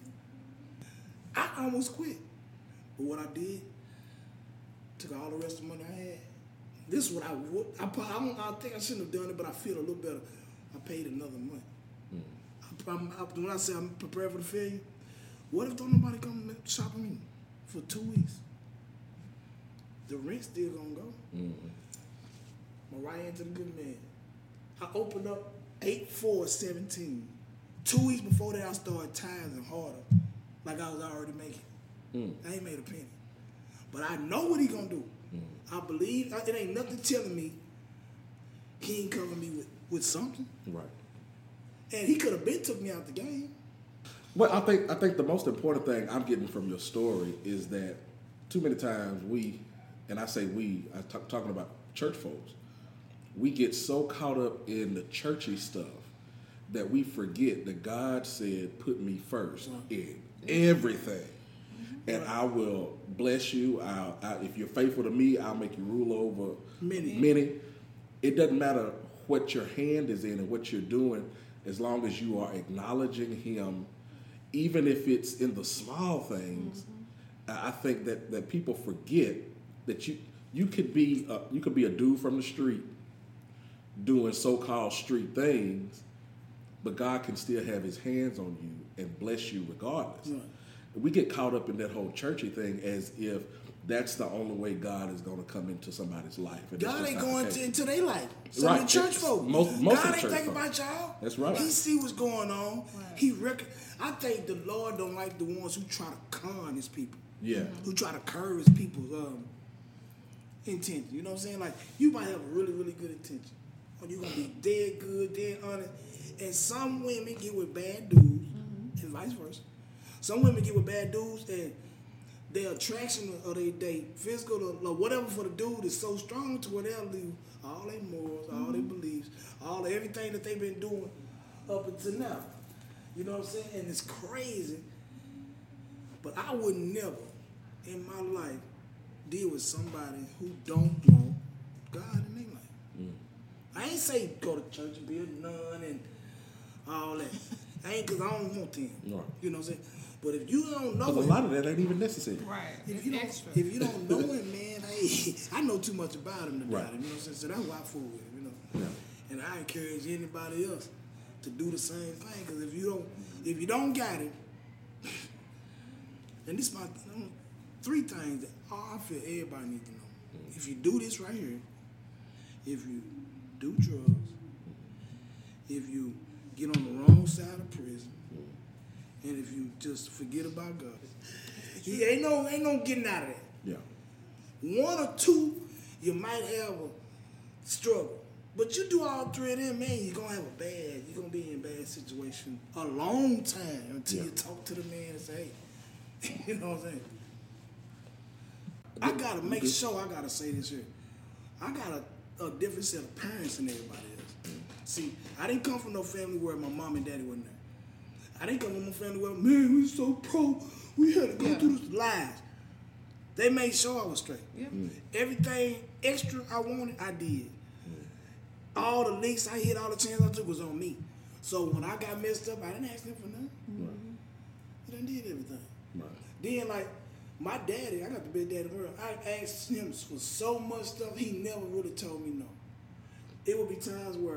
I almost quit. But what I did, took all the rest of the money I had. This is what I would, I, pro- I, don't, I think I shouldn't have done it, but I feel a little better. I paid another month. I, I'm, I, when I say I'm prepared for the failure, what if don't nobody come shop with me for two weeks? The rent still gonna go. Mm-hmm. My right hand to the good man. I opened up eight four seventeen. Two weeks before that, I started tithing harder, like I was already making. Mm. I ain't made a penny. But I know what he gonna do. Mm. I believe, it ain't nothing telling me he ain't covering me with, with something. Right. And he could have been took me out the game. Well, I think I think the most important thing I'm getting from your story is that too many times we, and I say we, I'm t- talking about church folks, we get so caught up in the churchy stuff that we forget that God said, put me first in everything. And I will bless you. I'll, I, if you're faithful to me, I'll make you rule over Many. many. It doesn't matter what your hand is in and what you're doing, as long as you are acknowledging him, even if it's in the small things. Mm-hmm. I think that, that people forget that you you could be a, you could be a dude from the street doing so-called street things, but God can still have his hands on you and bless you regardless. Right. We get caught up in that whole churchy thing as if that's the only way God is going to come into somebody's life. And that's God just ain't not the going case. to, into their life. Some Right. of the church It's- folk. most- most of God the ain't church think folk. about y'all. That's right. He see what's going on. He rec- I think the Lord don't like the ones who try to con his people. Yeah. Who try to curve his people's um, intention. You know what I'm saying? Like, you might have a really, really good intention. Or you're going to be dead good, dead honest. And some women get with bad dudes, and vice versa. Some women get with bad dudes, and their attraction or they, they physical or whatever for the dude is so strong to where they'll leave all their morals, all their beliefs, all everything that they've been doing up until now. You know what I'm saying? And it's crazy. But I would never in my life deal with somebody who don't want God in their life. Mm. I ain't say go to church and be a nun and all that. I ain't because I don't want them. Right. You know what I'm saying? But if you don't know Because a him, lot of that ain't even necessary. Right. if It's you don't, extra. if you don't know him, man, hey, I know too much about him to doubt Right. him. You know what I'm saying? So that's why I fool with him. You know. Yeah. And I encourage anybody else to do the same thing. Because if you don't, if you don't got it, and this is my um, three things that I feel everybody needs to know. If you do this right here, if you do drugs, if you get on the wrong side of prison, and if you just forget about God, yeah, ain't no ain't no getting out of that. Yeah. One or two, you might have a struggle. But you do all three of them, man, you're going to have a bad, you're going to be in a bad situation a long time until Yeah. you talk to the man and say, hey, you know what I'm saying? I got to make sure, I got to say this here. I got a, a different set of parents than everybody else. See, I didn't come from no family where my mom and daddy wasn't there. I didn't come from a family where, man, we so pro, we had to go Yeah. through the lies. They made sure I was straight. Yeah. Everything extra I wanted, I did. All the licks I hit, all the chances I took was on me. So when I got messed up, I didn't ask them for nothing. I done did everything. Right. Then, like, my daddy, I got the best daddy in the world. I asked him for so much stuff, he never really told me no. It would be times where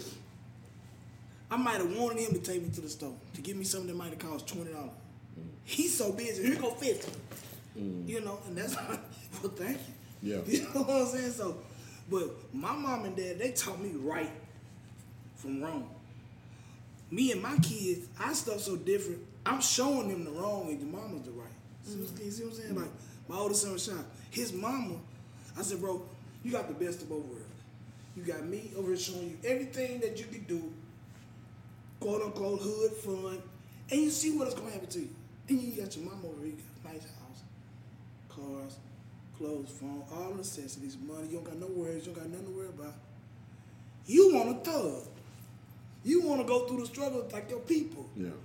I might have wanted him to take me to the store to give me something that might have cost twenty dollars. He's so busy, here go fifty. You know, and that's why, well, thank you. Yeah. You know what I'm saying? So, but my mom and dad, they taught me right from wrong. Me and my kids, our stuff so different. I'm showing them the wrong and the mama's the right. See, what- you see what I'm saying? Like, my oldest son, Sean, his mama, I said, bro, you got the best of both worlds. You got me over here showing you everything that you can do, quote unquote, hood fun, and you see what it's going to happen to you. And you got your mama over here, you got a nice house, cars, clothes, phone, all the necessities, money. You don't got no worries. You don't got nothing to worry about. You want a thug. You want to go through the struggle like your people. Yeah.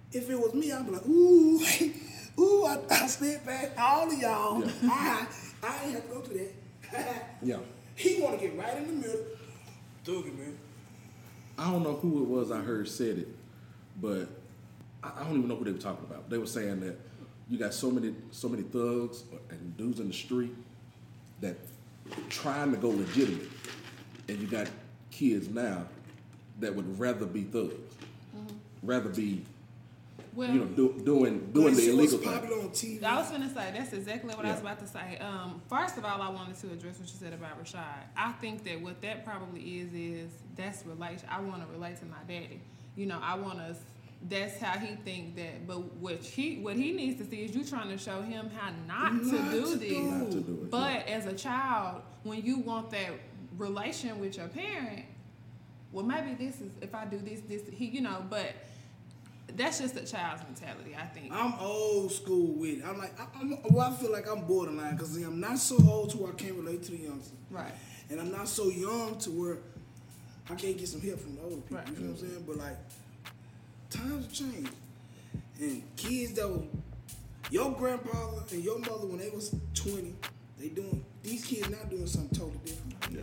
if it was me, I'd be like, ooh, ooh, I, I stand back, all of y'all. Yeah. I, I ain't have to go through that. Yeah. He want to get right in the middle. Thug it, man. I don't know who it was I heard said it, but I, I don't even know who they were talking about. They were saying that you got so many so many thugs and dudes in the street that trying to go legitimate, and you got kids now that would rather be thugs, mm-hmm. rather be, well, you know, do, doing doing the illegal thing. On T V. I was going to say, that's exactly what yeah. I was about to say. Um, first of all, I wanted to address what you said about Rashad. I think that what that probably is, is that's relation. I want to relate to my daddy. You know, I want to, that's how he think that, but what he what he needs to see is you trying to show him how not, not to do to this. do. Not to do it, but yeah. as a child, when you want that relation with your parent, well, maybe this is, if I do this, this, he, you know, but that's just a child's mentality, I think. I'm old school with it. I'm like, I, I'm, well, I feel like I'm borderline because I'm not so old to where I can't relate to the youngsters. Right. And I'm not so young to where I can't get some help from the older people. Right. You know what I'm saying? But like, times have changed. And kids that were, your grandfather and your mother when they was twenty, they doing, these kids now doing something totally different. Yeah.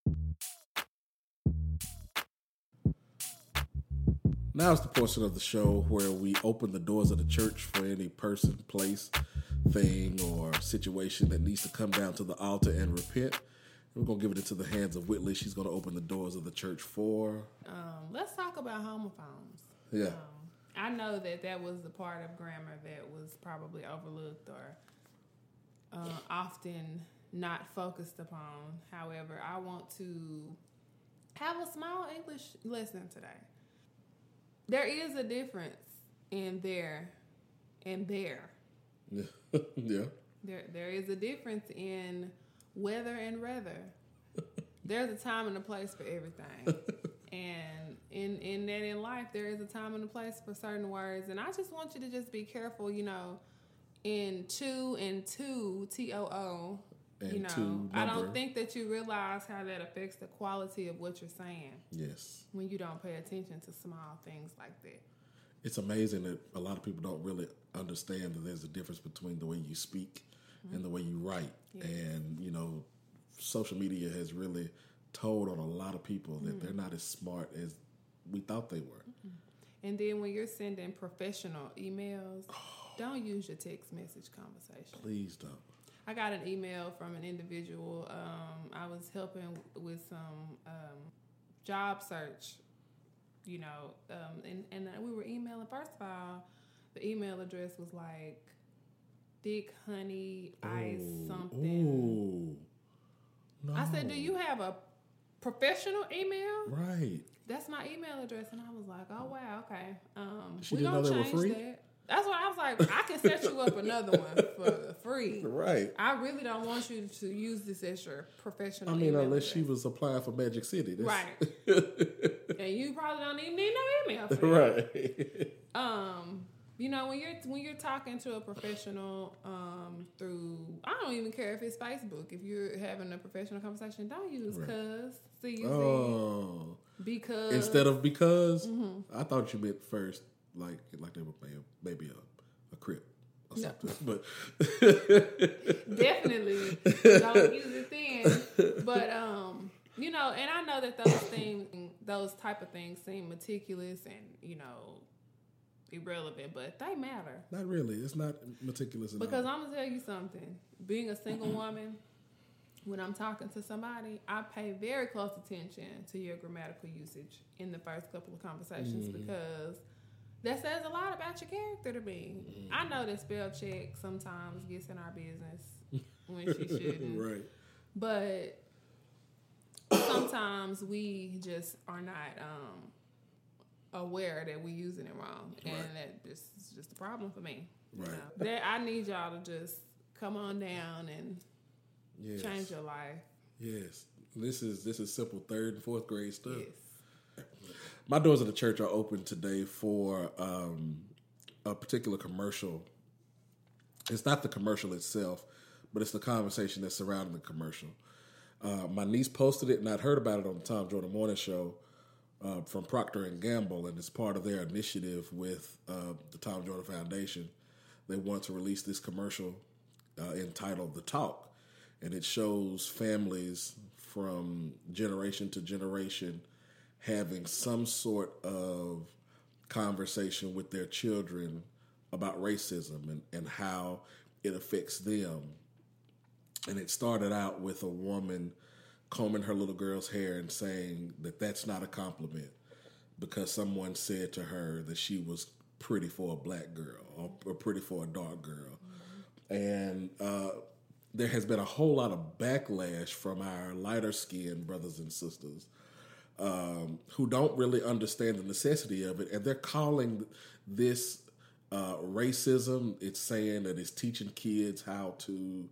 Now is the portion of the show where we open the doors of the church for any person, place, thing, or situation that needs to come down to the altar and repent. We're going to give it into the hands of Whitley. She's going to open the doors of the church for... Um, let's talk about homophones. Yeah. Um, I know that that was the part of grammar that was probably overlooked or uh, often not focused upon. However, I want to have a small English lesson today. There is a difference in there and there. Yeah. yeah. There, there is a difference in whether and rather. There's a time and a place for everything. And in, in that in life, there is a time and a place for certain words. And I just want you to just be careful, you know, in two and two, T O O, And you know, two I number. don't think that you realize how that affects the quality of what you're saying Yes. when you don't pay attention to small things like that. It's amazing that a lot of people don't really understand that there's a difference between the way you speak mm-hmm. and the way you write. Yes. And, you know, social media has really told on a lot of people that mm-hmm. they're not as smart as we thought they were. Mm-hmm. And then when you're sending professional emails, oh. don't use your text message conversation. Please don't. I got an email from an individual. Um, I was helping with some um, job search, you know, um, and, and we were emailing. First of all, the email address was like Dick Honey Ice Ooh. something. Ooh. No. I said, do you have a professional email? Right. That's my email address. And I was like, oh, wow, okay. Um, She we didn't know gonna they were change free? that. That's why I was like, I can set you up another one for free. Right. I really don't want you to use this as your professional I mean, email unless address. she was applying for Magic City. That's... Right. And you probably don't even need no email for that. Right. Um, you know, when you're when you're talking to a professional um, through, I don't even care if it's Facebook. If you're having a professional conversation, don't use Right. cuz, C U Z, Oh. because. Instead of because, Mm-hmm. I thought you meant first, like like they were paying maybe a, a crib or No. something. But Definitely don't use it then. But um, you know, and I know that those things, those type of things, seem meticulous and you know irrelevant, but they matter. not really. It's not meticulous enough. Because I'm gonna tell you something. Being a single woman, when I'm talking to somebody, I pay very close attention to your grammatical usage in the first couple of conversations Mm-hmm. because that says a lot about your character to me. Mm-hmm. I know that spell check sometimes gets in our business when she shouldn't. Right. But sometimes we just are not um, aware that we're using it wrong. And Right. that just is just a problem for me. Right. You know? That I need y'all to just come on down and Yes. change your life. Yes. This is this is simple third and fourth grade stuff. Yes. My doors of the church are open today for um, a particular commercial. It's not the commercial itself, but it's the conversation that's surrounding the commercial. Uh, my niece posted it, and I'd heard about it on the Tom Jordan Morning Show uh, from Procter and Gamble, and it's part of their initiative with uh, the Tom Joyner Foundation. They want to release this commercial uh, entitled "The Talk," and it shows families from generation to generation having some sort of conversation with their children about racism and, and how it affects them. And it started out with a woman combing her little girl's hair and saying that that's not a compliment because someone said to her that she was pretty for a black girl or, or pretty for a dark girl. Mm-hmm. And uh, there has been a whole lot of backlash from our lighter skinned brothers and sisters um, who don't really understand the necessity of it. And they're calling this uh, racism. It's saying that it's teaching kids how to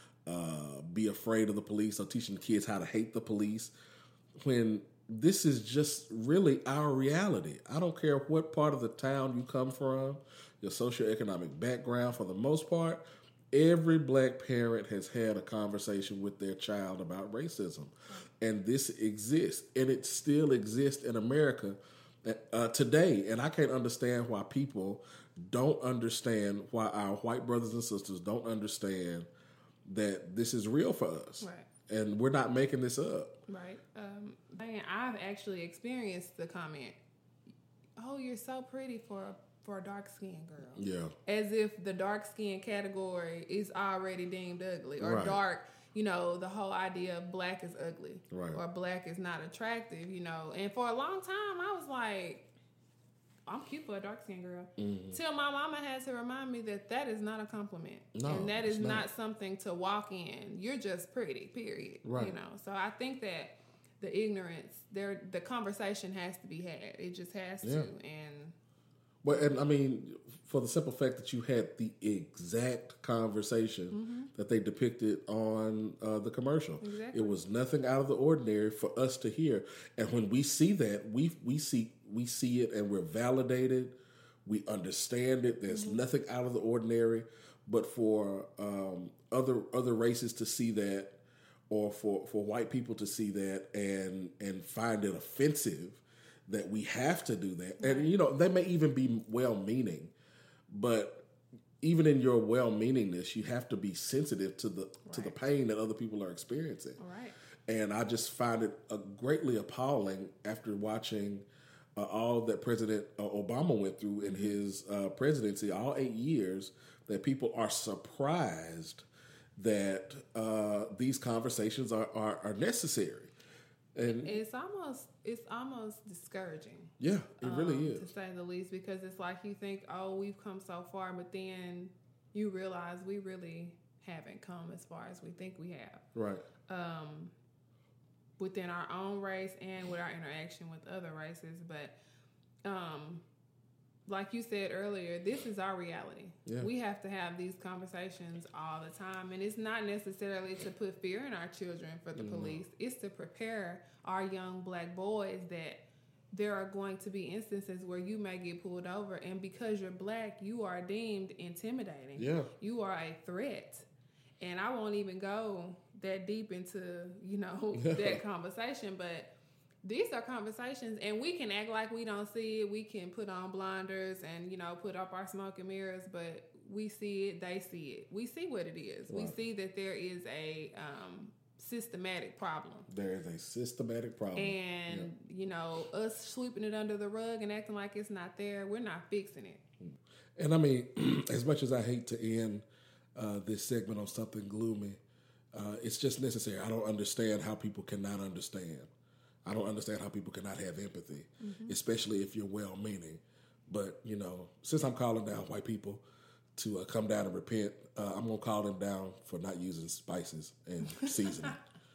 Uh, be afraid of the police or teaching kids how to hate the police, when this is just really our reality. I don't care what part of the town you come from, your socioeconomic background. For the most part, every black parent has had a conversation with their child about racism. And this exists, and it still exists in America uh, today. And I can't understand why people don't understand, why our white brothers and sisters don't understand that this is real for us. Right. And we're not making this up. Right. Um, man, I've actually experienced the comment, "Oh, you're so pretty for a, for a dark-skinned girl." Yeah. As if the dark-skinned category is already deemed ugly. Or Right. dark, you know, the whole idea of black is ugly. Right. Or black is not attractive, you know. And for a long time, I was like, I'm cute for a dark-skinned girl. Mm-hmm. Till my mama had to remind me that that is not a compliment. No, and that is it's not. not something to walk in. You're just pretty, period. Right. You know, so I think that the ignorance, there, the conversation has to be had. It just has Yeah. to. And Well, and I mean, for the simple fact that you had the exact conversation mm-hmm. that they depicted on uh, the commercial. Exactly. It was nothing out of the ordinary for us to hear. And when we see that, we we see we see it and we're validated. We understand it. There's mm-hmm. nothing out of the ordinary. But for um, other other races to see that, or for, for white people to see that and and find it offensive that we have to do that. And, you know, they may even be well-meaning, but even in your well-meaningness, you have to be sensitive to the right. to the pain that other people are experiencing. Right. And I just find it uh, greatly appalling after watching uh, all that President uh, Obama went through in his uh, presidency, all eight years, that people are surprised that uh, these conversations are, are, are necessary. And it's almost it's almost discouraging. Yeah, it um, really is, to say the least, because it's like you think, oh, we've come so far, but then you realize we really haven't come as far as we think we have. Right. Um, within our own race and with our interaction with other races, but um, like you said earlier, this is our reality. Yeah. We have to have these conversations all the time, and it's not necessarily to put fear in our children for the mm-hmm. police. It's to prepare our young black boys that there are going to be instances where you may get pulled over, and because you're black, you are deemed intimidating. Yeah. You are a threat. And I won't even go that deep into, you know, that conversation, but these are conversations, and we can act like we don't see it. We can put on blinders and, you know, put up our smoke and mirrors, but we see it, they see it. We see what it is. Right. We see that there is a um, systematic problem. There is a systematic problem. And, yeah. you know, us sweeping it under the rug and acting like it's not there, we're not fixing it. And I mean, as much as I hate to end uh, this segment on something gloomy, uh, it's just necessary. I don't understand how people cannot understand. I don't understand how people cannot have empathy, mm-hmm. especially if you're well-meaning. But, you know, since I'm calling down white people to uh, come down and repent, uh, I'm going to call them down for not using spices and seasoning.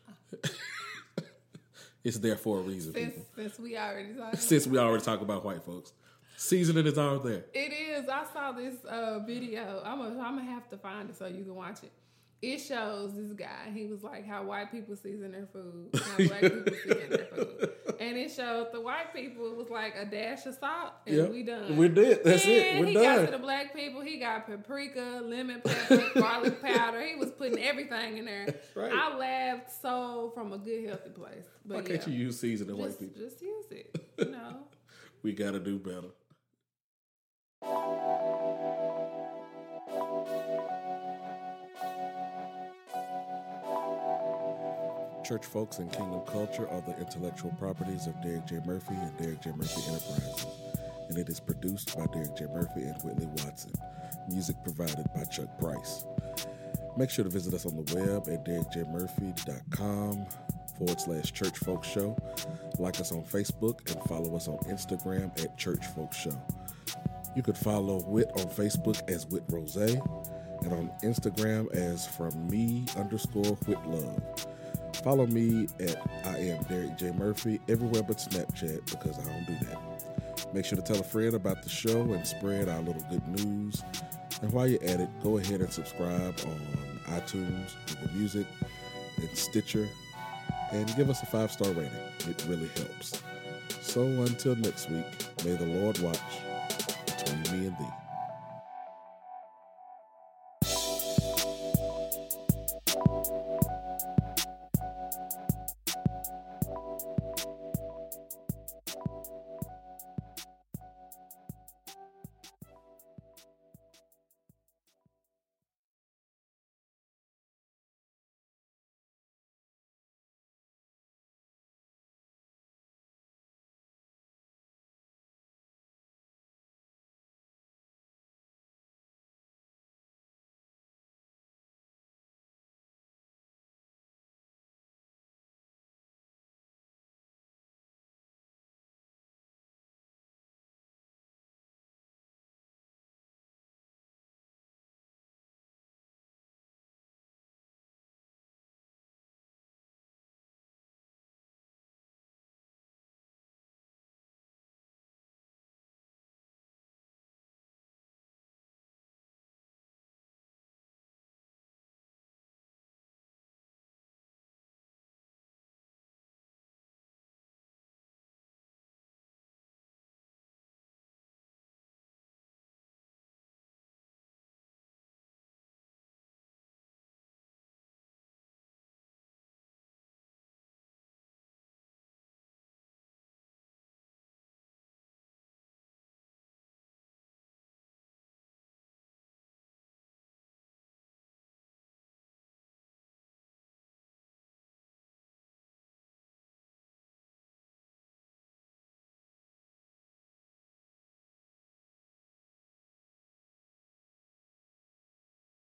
It's there for a reason, since, people. Since we already talked Since we already talk about white folks. Seasoning is all there. It is. I saw this uh, video. I'm going I'm to have to find it so you can watch it. It shows this guy. He was like how white people season their food, how black people season their food. And it showed the white people it was like a dash of salt, and Yep. we done. We did. That's and it. We're he done. got to the black people. He got paprika, lemon pepper, garlic powder. He was putting everything in there. That's right. I laughed so from a good, healthy place. But Why can't yeah, you use seasoning, white just, people? just use it. You know. We got to do better. Church Folks and Kingdom Culture are the intellectual properties of Derek J. Murphy and Derek J. Murphy Enterprises, and it is produced by Derek J. Murphy and Whitley Watson. Music provided by Chuck Price. Make sure to visit us on the web at derekjmurphy.com forward slash Church Folks Show. Like us on Facebook and follow us on Instagram at Church Folks Show. You could follow Whit on Facebook as Whit Rose and on Instagram as from me underscore Whit Love. Follow me at I am Derek J. Murphy everywhere but Snapchat because I don't do that. Make sure to tell a friend about the show and spread our little good news. And while you're at it, go ahead and subscribe on iTunes, Google Music, and Stitcher, and give us a five-star rating. It really helps. So until next week, may the Lord watch between me and thee.